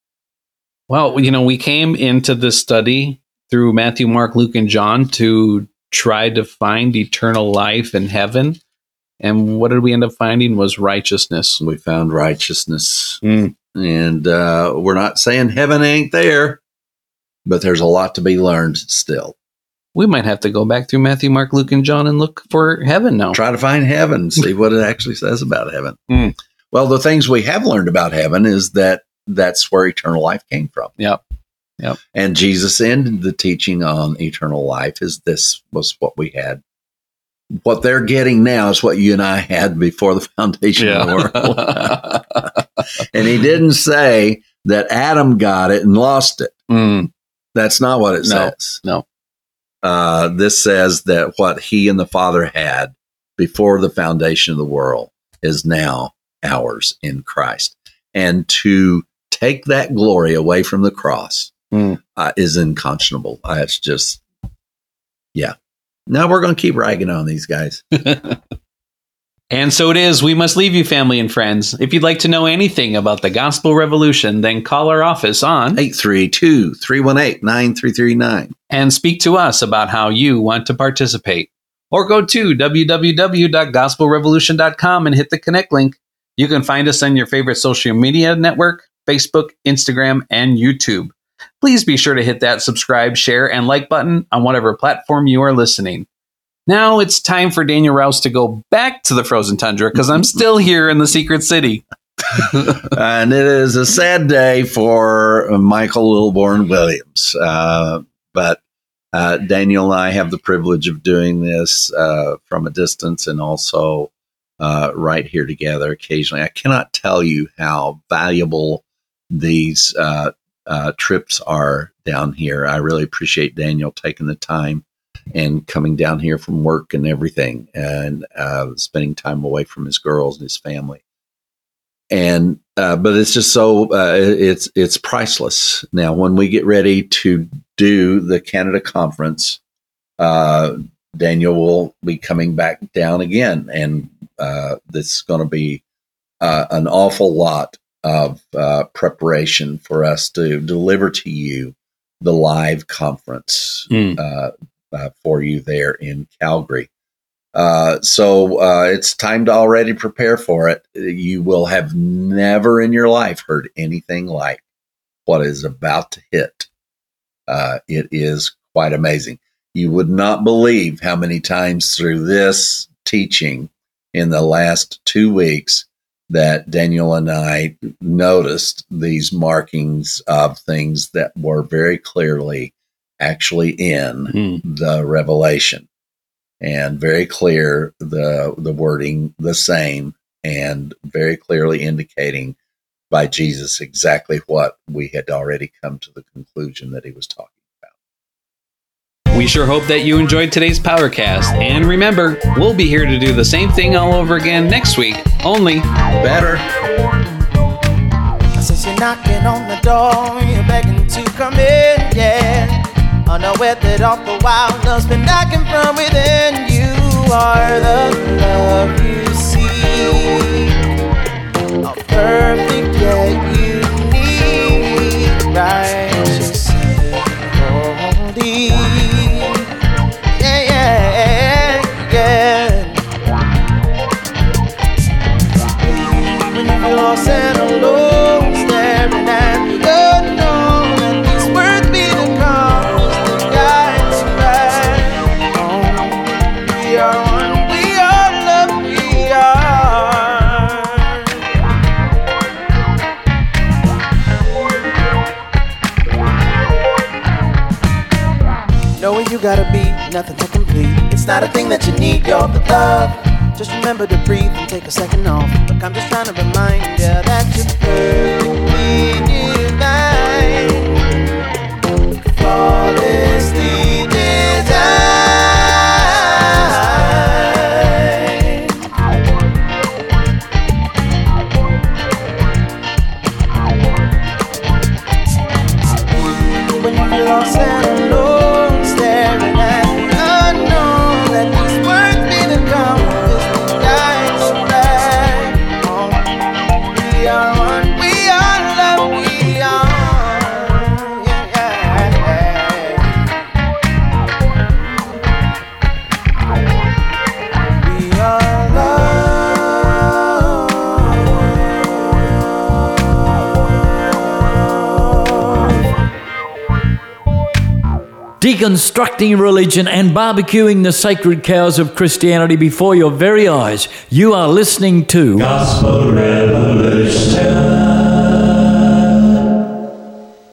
Well, you know, we came into this study through Matthew, Mark, Luke, and John to try to find eternal life in heaven. And what did we end up finding was righteousness. We found righteousness. Mm. And uh, we're not saying heaven ain't there, but there's a lot to be learned still. We might have to go back through Matthew, Mark, Luke, and John and look for heaven now. Try to find heaven, see what it actually says about heaven. Mm. Well, the things we have learned about heaven is that that's where eternal life came from. Yep. Yep. And Jesus ended the teaching on eternal life is this was what we had. What they're getting now is what you and I had before the foundation of the world. And he didn't say that Adam got it and lost it. Mm. That's not what it No, says. no. Uh, this says that what he and the Father had before the foundation of the world is now ours in Christ. And to take that glory away from the cross Mm. uh, is unconscionable. Uh, it's just, yeah. Now we're going to keep ragging on these guys. And so it is. We must leave you, family and friends. If you'd like to know anything about the Gospel Revolution, then call our office on eight three two, three one eight, nine three three nine. and speak to us about how you want to participate. Or go to w w w dot gospel revolution dot com and hit the connect link. You can find us on your favorite social media network, Facebook, Instagram, and YouTube. Please be sure to hit that subscribe, share, and like button on whatever platform you are listening. Now it's time for Daniel Rouse to go back to the frozen tundra because I'm still here in the secret city. And it is a sad day for Michael Lilborn Williams. Uh, but uh, Daniel and I have the privilege of doing this uh, from a distance and also uh, right here together occasionally. I cannot tell you how valuable these uh, uh, trips are down here. I really appreciate Daniel taking the time and coming down here from work and everything and uh, spending time away from his girls and his family. And uh, but it's just so uh, it's it's priceless. Now, when we get ready to do the Canada conference, uh, Daniel will be coming back down again, and uh, this is going to be uh, an awful lot of uh, preparation for us to deliver to you the live conference Mm. uh, uh, for you there in Calgary. Uh, so uh, it's time to already prepare for it. You will have never in your life heard anything like what is about to hit. Uh, it is quite amazing. You would not believe how many times through this teaching in the last two weeks that Daniel and I noticed these markings of things that were very clearly actually in Mm. the Revelation. And very clear, the the wording the same and very clearly indicating by Jesus exactly what we had already come to the conclusion that he was talking about. We sure hope that you enjoyed today's Powercast. And remember, we'll be here to do the same thing all over again next week, only better. Since you're knocking on the door, you're begging to come in, yeah. Unaware that all the while love's been knocking from within. You are the love you see, a perfect yet unique, righteous, holy. Yeah, yeah, yeah. When you feel lost and alone, staring at the unknown, and these words be the compass that guides you right home. We are one, we are love, we are. Know where you gotta be, nothing to complete. It's not a thing that you need, you're the love. Just remember to breathe and take a second off. Look, I'm just trying to remind you that you're perfectly divine, flawlessly designed. When you're lost and alone, staring at the unknown, let these words be the compass. Deconstructing religion and barbecuing the sacred cows of Christianity before your very eyes. You are listening to Gospel Revolution.